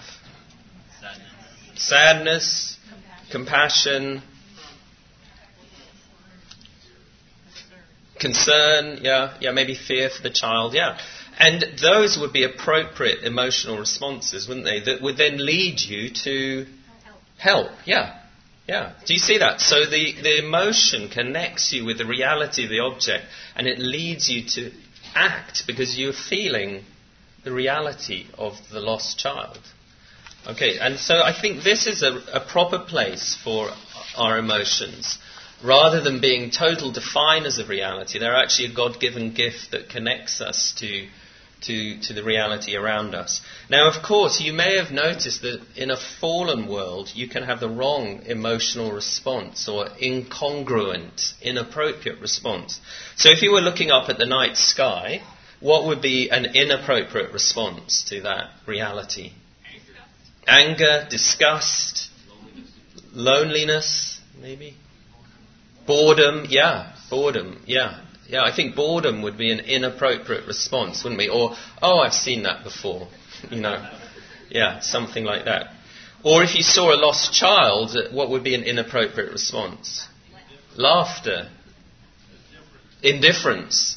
Sadness, compassion, concern, maybe fear for the child, And those would be appropriate emotional responses, wouldn't they? That would then lead you to help, Do you see that? So the emotion connects you with the reality of the object, and it leads you to act because you're feeling the reality of the lost child. Okay, and so I think this is a proper place for our emotions. Rather than being total definers of reality, they're actually a God-given gift that connects us to the reality around us. Now, of course, you may have noticed that in a fallen world, you can have the wrong emotional response or incongruent, inappropriate response. So if you were looking up at the night sky, what would be an inappropriate response to that reality? Anger, disgust, loneliness, maybe? Boredom, I think boredom would be an inappropriate response, wouldn't we? Or, I've seen that before, something like that. Or if you saw a lost child, what would be an inappropriate response? Laughter. Indifference.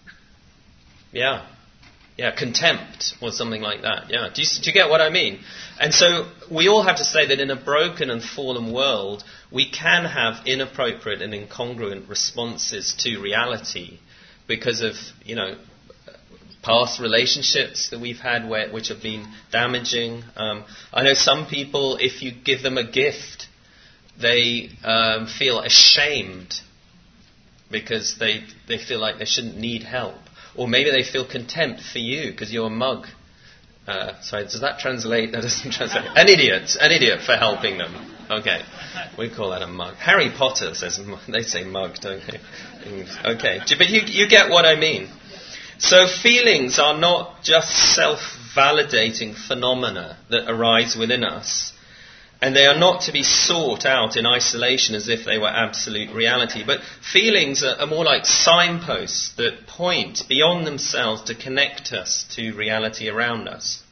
Contempt or something like that. Do you get what I mean? And so we all have to say that in a broken and fallen world, we can have inappropriate and incongruent responses to reality because of, past relationships that we've had which have been damaging. I know some people, if you give them a gift, they feel ashamed because they feel like they shouldn't need help. Or maybe they feel contempt for you because you're a mug. Sorry, does that translate? That doesn't translate. An idiot for helping them. Okay, we call that a mug. Harry Potter says, they say mug, don't they? Okay, but you get what I mean. So feelings are not just self-validating phenomena that arise within us. And they are not to be sought out in isolation as if they were absolute reality. But feelings are more like signposts that point beyond themselves to connect us to reality around us.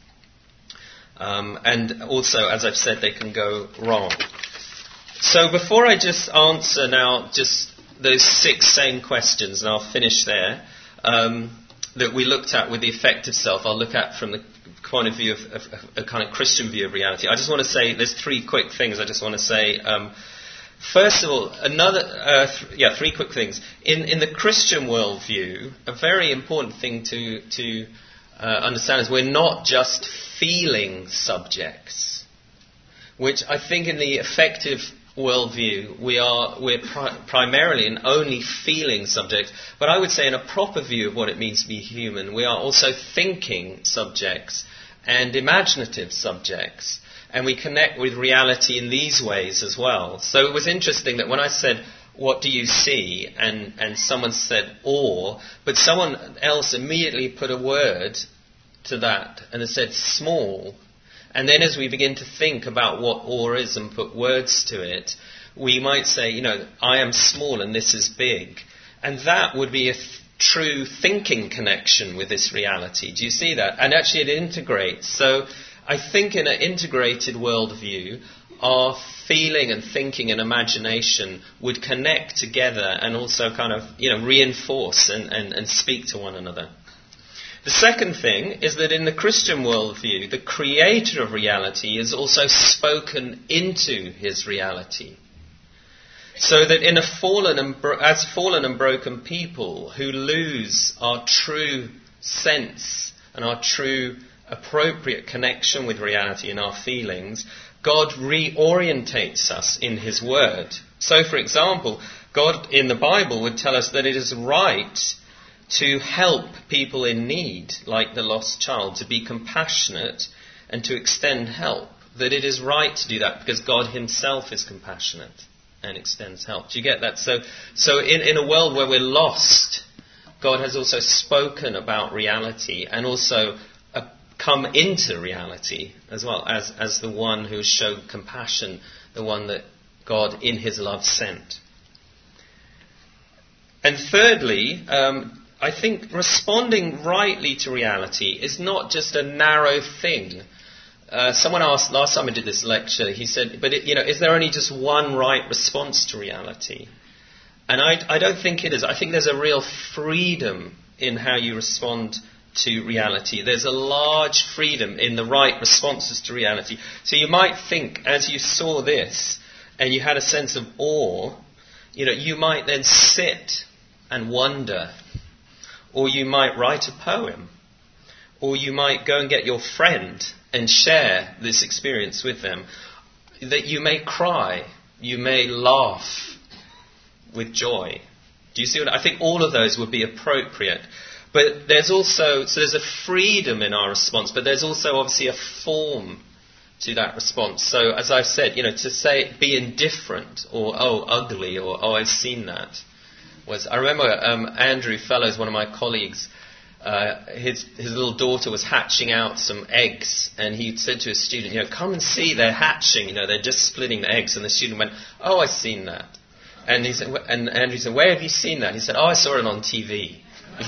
And also, as I've said, they can go wrong. So before I just answer now just those 6 same questions, and I'll finish there, that we looked at with the affective self, I'll look at from the point of view of a kind of Christian view of reality. I just want to say, there's 3 quick things I just want to say. First of all, 3 quick things. In the Christian worldview, a very important thing to understand is we're not just feeling subjects, which I think in the affective worldview we're primarily and only feeling subjects. But I would say in a proper view of what it means to be human, we are also thinking subjects and imaginative subjects, and we connect with reality in these ways as well. So it was interesting that when I said, what do you see? And someone said, awe, but someone else immediately put a word to that and it said small. And then as we begin to think about what awe is and put words to it, we might say, I am small and this is big. And that would be a true thinking connection with this reality. Do you see that? And actually it integrates. So I think in an integrated worldview, our feeling and thinking and imagination would connect together and also kind of, reinforce and speak to one another. The second thing is that in the Christian worldview, the creator of reality is also spoken into his reality. So that in as fallen and broken people who lose our true sense and our true appropriate connection with reality in our feelings, God reorientates us in His Word. So, for example, God in the Bible would tell us that it is right to help people in need, like the lost child, to be compassionate and to extend help. That it is right to do that because God Himself is compassionate and extends help. Do you get that? So in a world where we're lost, God has also spoken about reality and also come into reality as well as the one who showed compassion, the one that God in His love sent. And thirdly, I think responding rightly to reality is not just a narrow thing. Someone asked last time I did this lecture, he said, but is there only just one right response to reality? And I don't think it is. I think there's a real freedom in how you respond to reality. There's a large freedom in the right responses to reality. So you might think, as you saw this, and you had a sense of awe, you might then sit and wonder, or you might write a poem, or you might go and get your friend and share this experience with them. That you may cry, you may laugh with joy. Do you see what I think? All of those would be appropriate. But there's a freedom in our response, but there's also obviously a form to that response. So as I've said, to say be indifferent or ugly or I've seen that I remember Andrew Fellows, one of my colleagues, his little daughter was hatching out some eggs, and he said to his student, come and see, they're hatching, they're just splitting the eggs. And the student went, oh, I've seen that. And he said, and Andrew said, where have you seen that? He said, oh, I saw it on TV.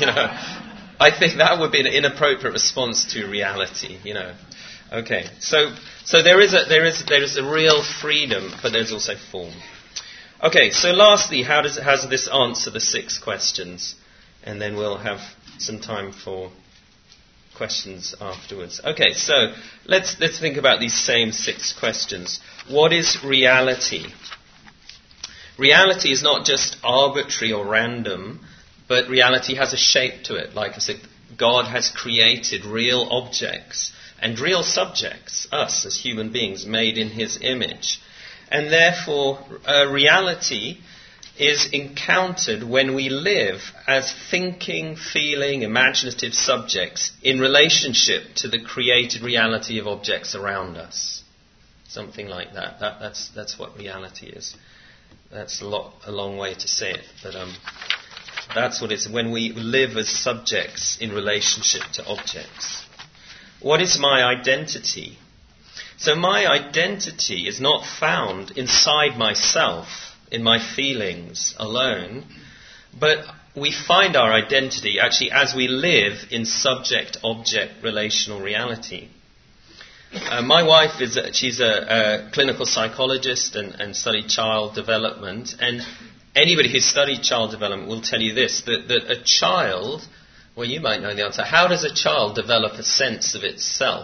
I think that would be an inappropriate response to reality. Okay, so there is a real freedom, but there's also form. Okay, so lastly, how does this answer the 6 questions? And then we'll have some time for questions afterwards. Okay, so let's think about these same 6 questions. What is reality? Reality is not just arbitrary or random, but reality has a shape to it. Like I said, God has created real objects and real subjects, us as human beings made in His image. And therefore, reality is encountered when we live as thinking, feeling, imaginative subjects in relationship to the created reality of objects around us. Something like that. That's what reality is. That's a long way to say it, but that's what it's when we live as subjects in relationship to objects. What is my identity? So my identity is not found inside myself, in my feelings alone, but we find our identity actually as we live in subject-object relational reality. My wife she's a clinical psychologist and studied child development, and anybody who's studied child development will tell you this, that a child, well, you might know the answer, how does a child develop a sense of itself?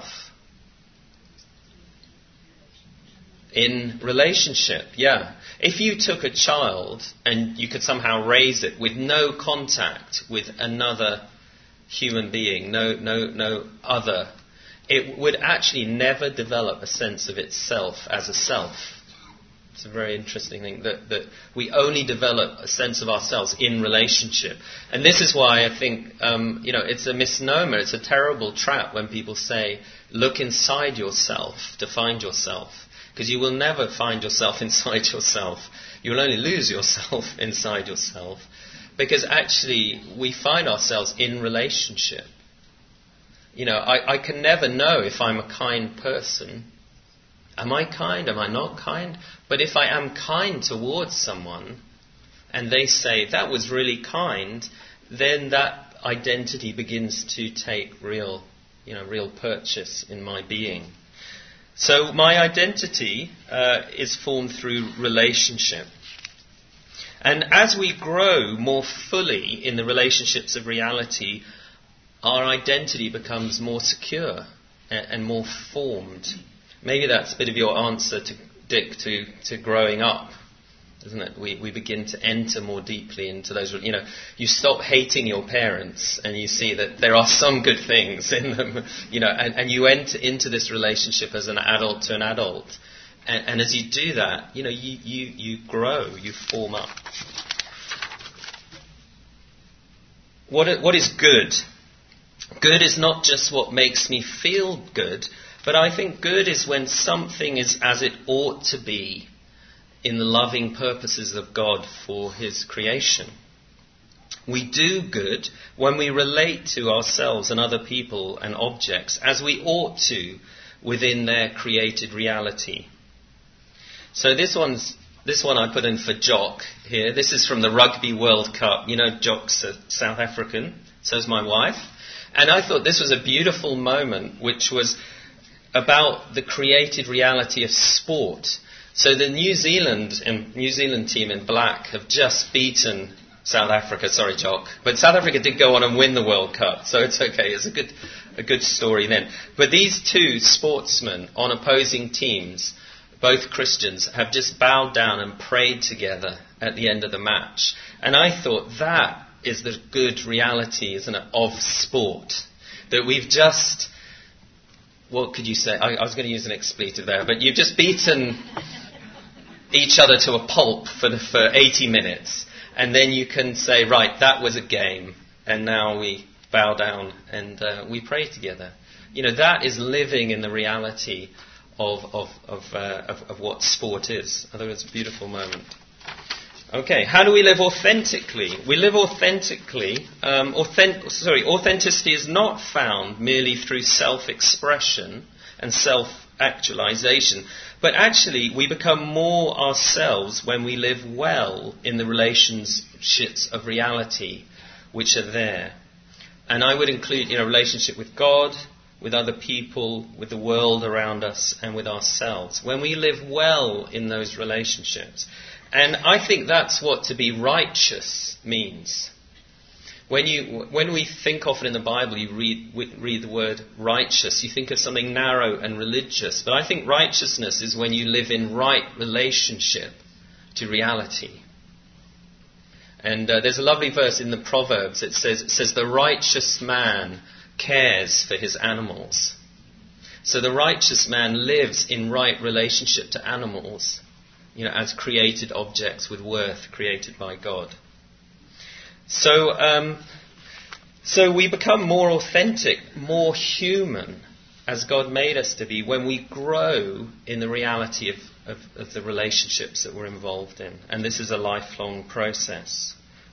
In relationship, yeah. If you took a child and you could somehow raise it with no contact with another human being, no other, it would actually never develop a sense of itself as a self. It's a very interesting thing that we only develop a sense of ourselves in relationship. And this is why I think, it's a misnomer, it's a terrible trap when people say, look inside yourself to find yourself. Because you will never find yourself inside yourself. You will only lose yourself inside yourself. Because actually, we find ourselves in relationship. I can never know if I'm a kind person. Am I kind? Am I not kind? But if I am kind towards someone, and they say, that was really kind, then that identity begins to take real purchase in my being. So my identity is formed through relationship. And as we grow more fully in the relationships of reality, our identity becomes more secure and more formed. Maybe that's a bit of your answer, Dick, to growing up isn't it? We begin to enter more deeply into those, you stop hating your parents and you see that there are some good things in them, and you enter into this relationship as an adult to an adult. And as you do that, you grow, you form up. What is good? Good is not just what makes me feel good, but I think good is when something is as it ought to be in the loving purposes of God for His creation. We do good when we relate to ourselves and other people and objects as we ought to within their created reality. So this one I put in for Jock here. This is from the Rugby World Cup. Jock's South African, so's my wife. And I thought this was a beautiful moment, which was about the created reality of sport. So the New Zealand team in black have just beaten South Africa. Sorry, Jock. But South Africa did go on and win the World Cup, so it's okay. It's a good story then. But these two sportsmen on opposing teams, both Christians, have just bowed down and prayed together at the end of the match. And I thought that is the good reality, isn't it, of sport. That we've just, what could you say? I was going to use an expletive there, but you've just beaten each other to a pulp for 80 minutes. And then you can say, right, that was a game, and now we bow down and we pray together. That is living in the reality of what sport is. I thought it's a beautiful moment. Okay, how do we live authentically? We live authentically. Authenticity is not found merely through self-expression and self-actualization, but actually we become more ourselves when we live well in the relationships of reality which are there. And I would include, relationship with God, with other people, with the world around us, and with ourselves. When we live well in those relationships. And I think that's what to be righteous means. When we think often in the Bible, you read the word righteous, you think of something narrow and religious. But I think righteousness is when you live in right relationship to reality. And there's a lovely verse in the Proverbs. It says, the righteous man cares for his animals. So the righteous man lives in right relationship to animals, as created objects with worth created by God. So we become more authentic, more human, as God made us to be, when we grow in the reality of the relationships that we're involved in. And this is a lifelong process.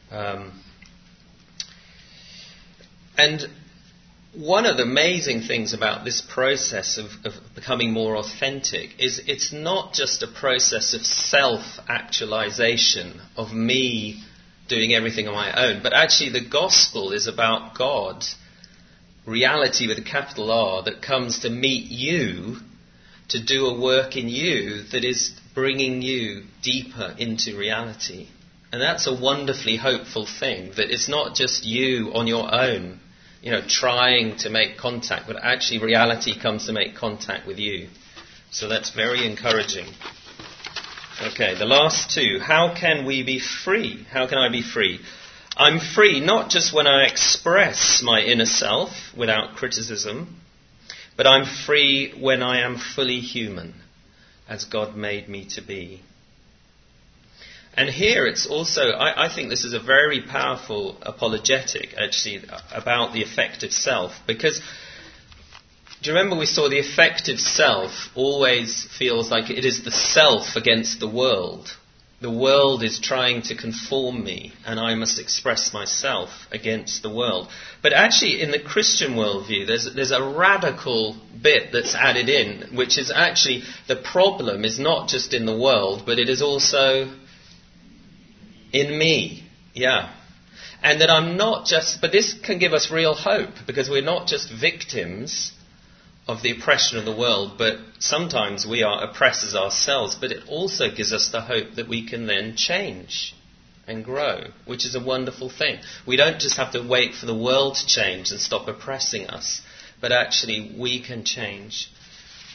And one of the amazing things about this process of becoming more authentic is it's not just a process of self-actualization, of me doing everything on my own, but actually the gospel is about God, reality with a capital R, that comes to meet you, to do a work in you that is bringing you deeper into reality. And that's a wonderfully hopeful thing, that it's not just you on your own, trying to make contact, but actually reality comes to make contact with you. So that's very encouraging. Okay, the last two. How can we be free? How can I be free? I'm free not just when I express my inner self without criticism, but I'm free when I am fully human, as God made me to be. And here it's also, I think this is a very powerful apologetic, actually, about the effective self. Because, do you remember we saw the effective self always feels like it is the self against the world. The world is trying to conform me, and I must express myself against the world. But actually, in the Christian worldview, there's a radical bit that's added in, which is actually the problem is not just in the world, but it is also in me, and that I'm not just, but this can give us real hope, because we're not just victims of the oppression of the world, but sometimes we are oppressors ourselves, but it also gives us the hope that we can then change and grow, which is a wonderful thing. We don't just have to wait for the world to change and stop oppressing us, but actually we can change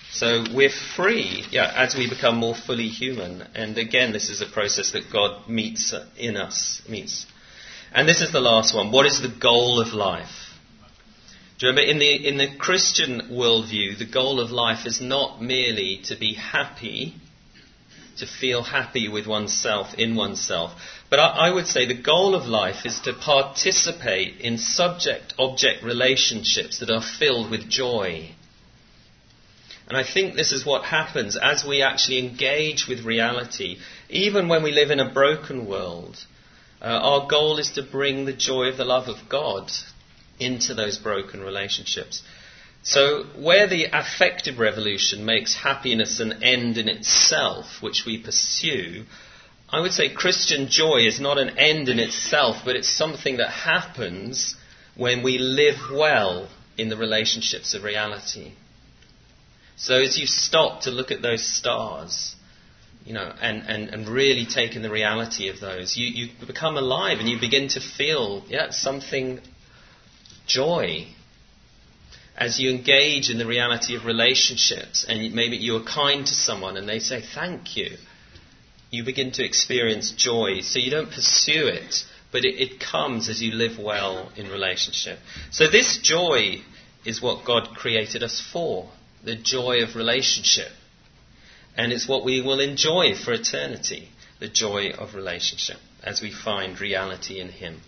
So we're free, as we become more fully human. And again, this is a process that God meets in us. And this is the last one. What is the goal of life? Do you remember, in the Christian worldview, the goal of life is not merely to be happy, to feel happy with oneself, in oneself. But I would say the goal of life is to participate in subject-object relationships that are filled with joy. And I think this is what happens as we actually engage with reality. Even when we live in a broken world, our goal is to bring the joy of the love of God into those broken relationships. So where the affective revolution makes happiness an end in itself, which we pursue, I would say Christian joy is not an end in itself, but it's something that happens when we live well in the relationships of reality. So as you stop to look at those stars, and really take in the reality of those, you become alive and you begin to feel, something joy. As you engage in the reality of relationships, and maybe you are kind to someone and they say thank you, you begin to experience joy. So you don't pursue it, but it comes as you live well in relationship. So this joy is what God created us for, the joy of relationship. And it's what we will enjoy for eternity, the joy of relationship, as we find reality in Him.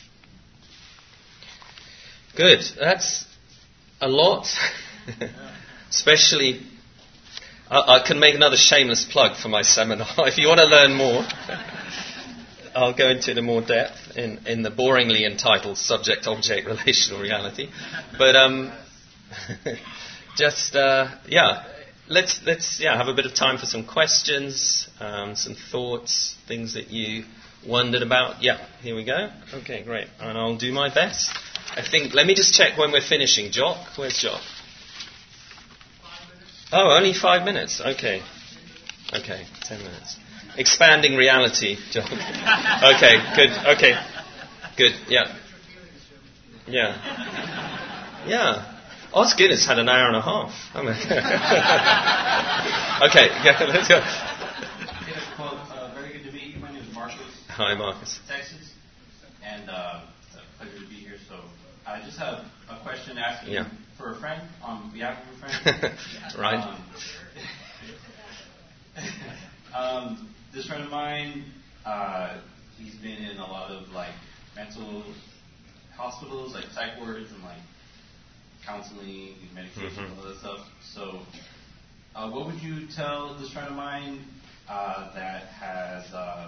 Good. That's a lot. Especially, I can make another shameless plug for my seminar. If you want to learn more, I'll go into it in more depth in the boringly entitled Subject-Object Relational Reality. But let's have a bit of time for some questions, some thoughts, things that you wondered about. Yeah, here we go. Okay, great. And I'll do my best. Let me just check when we're finishing. Jock? Where's Jock? 5 minutes. Oh, only 5 minutes. Okay, 10 minutes. Expanding reality, Jock. Okay, good. Yeah. Os Guinness had an hour and a half. Okay, let's go. Very good to meet you. My name is Marcus. Hi, Marcus. Texas. And it's a pleasure to be here. So I just have a question asking for a friend, on behalf of a friend. Right. This friend of mine, he's been in a lot of mental hospitals, psych wards and counseling, medication, all that stuff. So, what would you tell this friend of mine that has,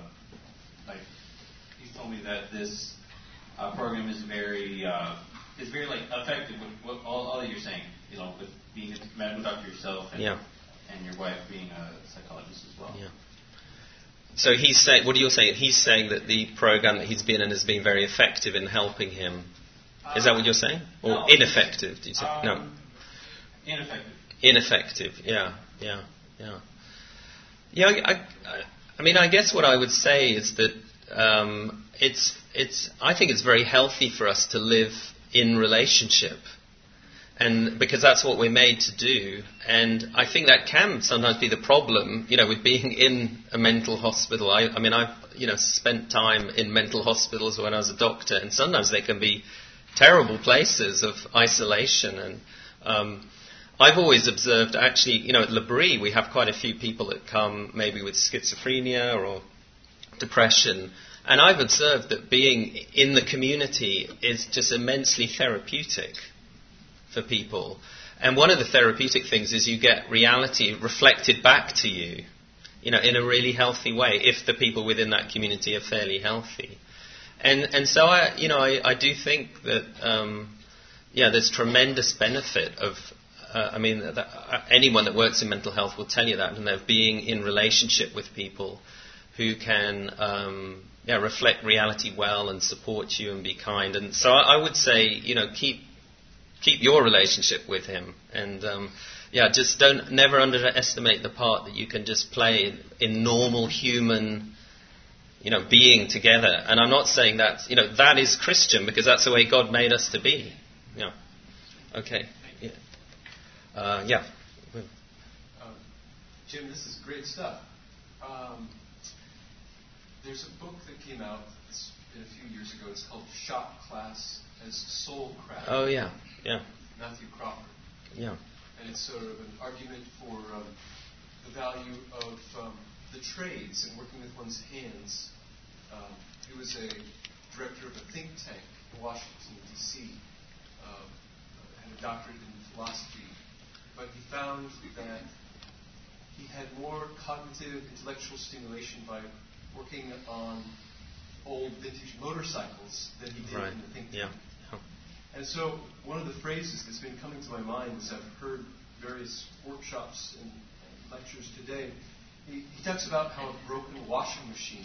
he's told me that this program is very effective with all that you're saying, with being a medical doctor yourself and your wife being a psychologist as well. Yeah. So he's saying, what are you saying? He's saying that the program that he's been in has been very effective in helping him. Is that what you're saying? Or no. Ineffective, did you say? No. Ineffective, yeah. I guess what I would say is that I think it's very healthy for us to live in relationship. And because that's what we're made to do. And I think that can sometimes be the problem, with being in a mental hospital. I've spent time in mental hospitals when I was a doctor, and sometimes they can be terrible places of isolation. And I've always observed, actually, at L'Abri, we have quite a few people that come maybe with schizophrenia or depression. And I've observed that being in the community is just immensely therapeutic for people. And one of the therapeutic things is you get reality reflected back to you, in a really healthy way, if the people within that community are fairly healthy. And so I do think that there's tremendous benefit of anyone that works in mental health will tell you that, and of being in relationship with people who can reflect reality well and support you and be kind. And so I would say keep your relationship with him, and just never underestimate the part that you can just play in normal human being together. And I'm not saying that that is Christian, because that's the way God made us to be. Okay. Jim, this is great stuff. There's a book that came out a few years ago. It's called Shop Class as Soulcraft. Oh, yeah. Matthew Crawford. Yeah. And it's sort of an argument for the value of the trades and working with one's hands. He was a director of a think tank in Washington, D.C., had a doctorate in philosophy, but he found that he had more cognitive, intellectual stimulation by working on old vintage motorcycles than he did in the think tank. Yeah. And so one of the phrases that's been coming to my mind as I've heard various workshops and lectures today, he talks about how a broken washing machine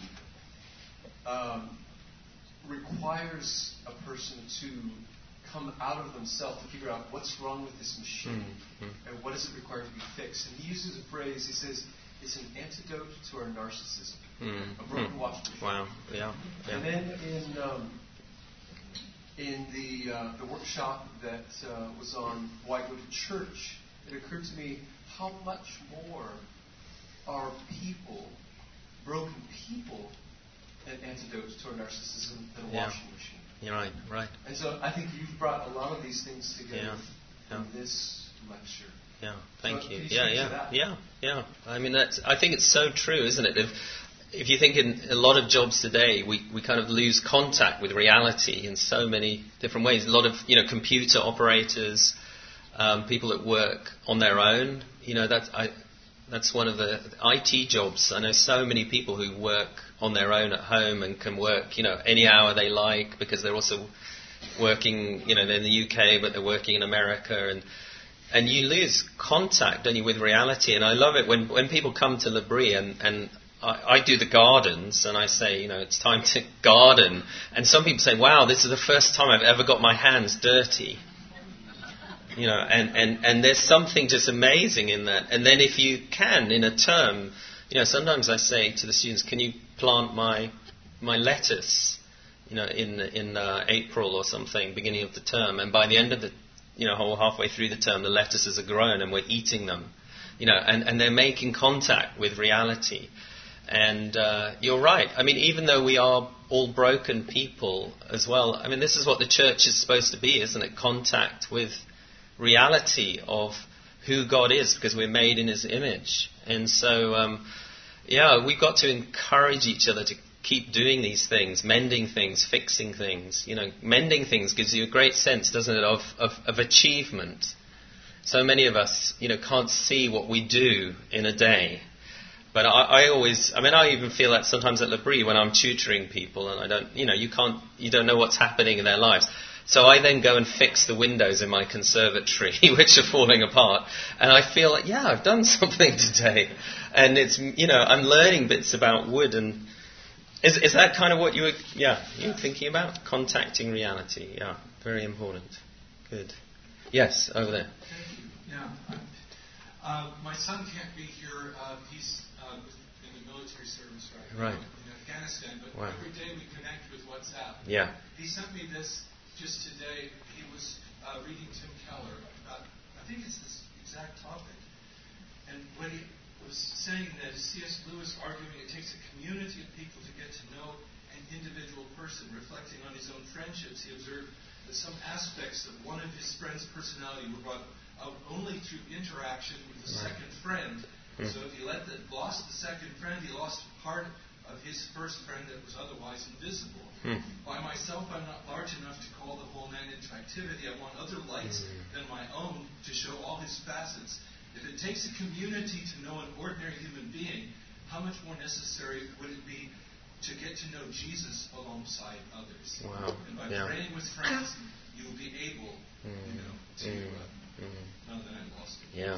requires a person to come out of themselves to figure out what's wrong with this machine and what does it require to be fixed. And he uses a phrase, he says, it's an antidote to our narcissism. A broken washing machine. Wow. Yeah. And then in the workshop that was on why go to church, it occurred to me how much more are people, broken people, an antidote to our narcissism than a washing machine. You're right. And so I think you've brought a lot of these things together in this lecture. Yeah, thank you. Yeah. I mean, I think it's so true, isn't it? If you think in a lot of jobs today, we kind of lose contact with reality in so many different ways. A lot of computer operators, people that work on their own. That's one of the IT jobs. I know so many people who work on their own at home and can work any hour they like because they're also working they're in the UK but they're working in America and you lose contact only with reality. And I love it when people come to L'Abri and I do the gardens and I say, it's time to garden. And some people say, wow, this is the first time I've ever got my hands dirty. And there's something just amazing in that. And then if you can, in a term, sometimes I say to the students, can you plant my lettuce, in April or something, beginning of the term. And by the end of the, halfway through the term, the lettuces are grown and we're eating them, and they're making contact with reality. And you're right. I mean, even though we are all broken people as well, I mean, this is what the church is supposed to be, isn't it? Contact with reality of who God is, because we're made in His image. And so, we've got to encourage each other to keep doing these things, mending things, fixing things. Mending things gives you a great sense, doesn't it, of achievement. So many of us, can't see what we do in a day. But I even feel that sometimes at L'Abri when I'm tutoring people and I don't, you don't know what's happening in their lives. So I then go and fix the windows in my conservatory, which are falling apart. And I feel like, I've done something today. And it's, I'm learning bits about wood. And is that kind of what you were thinking about? Contacting reality. Yeah, very important. Good. Yes, over there. Thank you. Yeah. My son can't be here. He's in the military service right now in Afghanistan. But every day we connect with WhatsApp. Yeah. He sent me this just today. He was reading Tim Keller about, I think it's this exact topic. And when he was saying that C.S. Lewis arguing it takes a community of people to get to know an individual person, reflecting on his own friendships, he observed that some aspects of one of his friend's personality were brought out only through interaction with the second friend. So if he lost the second friend, he lost part of his first friend that was otherwise invisible. By myself, I'm not large enough to call the whole man into activity. I want other lights than my own to show all his facets. If it takes a community to know an ordinary human being, how much more necessary would it be to get to know Jesus alongside others? Wow. And by praying with friends, you will be able, to... now that I lost it. Yeah.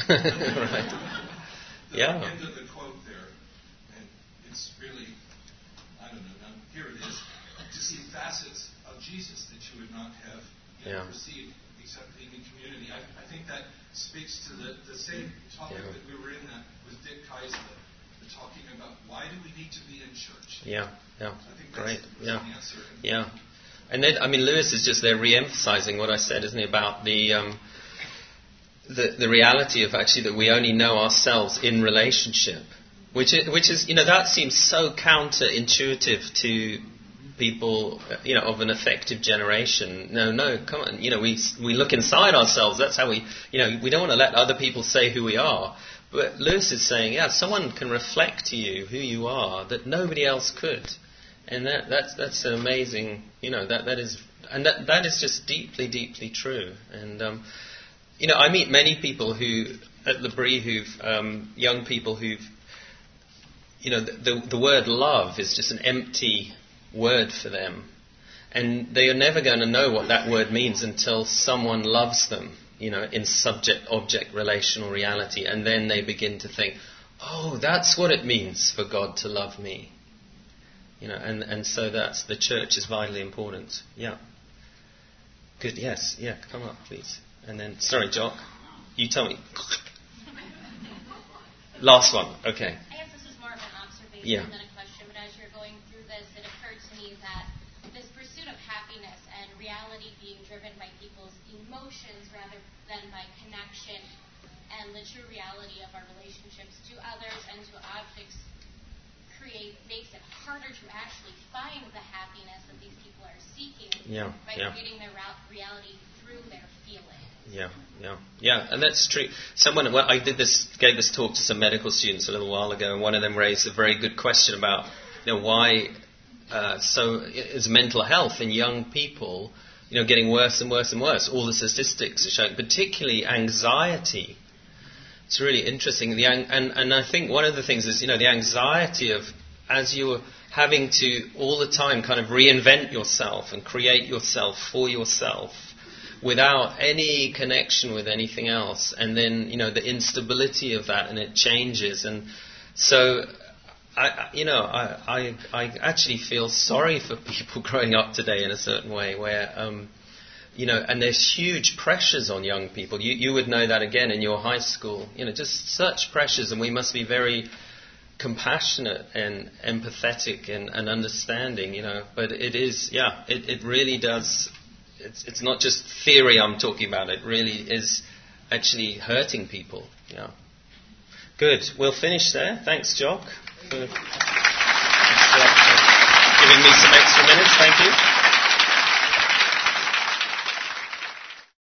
Right. The end of the quote there, and it's really, I don't know, now here it is, to see facets of Jesus that you would not have perceived except being in community. I think that speaks to the same topic that we were in that with Dick Kaiser, the talking about why do we need to be in church. Yeah. I think that's the answer. Yeah. And then, Lewis is just there re-emphasizing what I said, isn't he, about the the reality of actually that we only know ourselves in relationship, which is that seems so counterintuitive to people of an effective generation. No, come on, we look inside ourselves. That's how we don't want to let other people say who we are. But Lewis is saying, someone can reflect to you who you are that nobody else could, and that's an amazing, that is just deeply, deeply true. And I meet many people who at L'Abri young people who've, the word love is just an empty word for them, and they are never going to know what that word means until someone loves them. In subject-object relational reality, and then they begin to think, oh, that's what it means for God to love me. And so that's the church is vitally important. Yeah. Good. Yes. Yeah. Come up, please. And then, sorry, Jock, you tell me. Last one. Okay. I guess this is more of an observation than a question, but as you're going through this, it occurred to me that this pursuit of happiness and reality being driven by people's emotions rather than by connection and the true reality of our relationships to others and to objects makes it harder to actually find the happiness that these people are seeking by creating their reality through their feelings. Yeah, and that's true. I gave this talk to some medical students a little while ago, and one of them raised a very good question about why is mental health in young people getting worse and worse and worse. All the statistics are showing, particularly anxiety. It's really interesting. And I think one of the things is, the anxiety of, as you're having to all the time kind of reinvent yourself and create yourself for yourself without any connection with anything else. And then, the instability of that, and it changes. And so, I actually feel sorry for people growing up today in a certain way where, and there's huge pressures on young people. You would know that again in your high school. Just such pressures, and we must be very compassionate and empathetic and understanding, But it is, it really does. It's not just theory I'm talking about. It really is actually hurting people. Yeah. Good. We'll finish there. Thanks, Jock, for giving me some extra minutes. Thank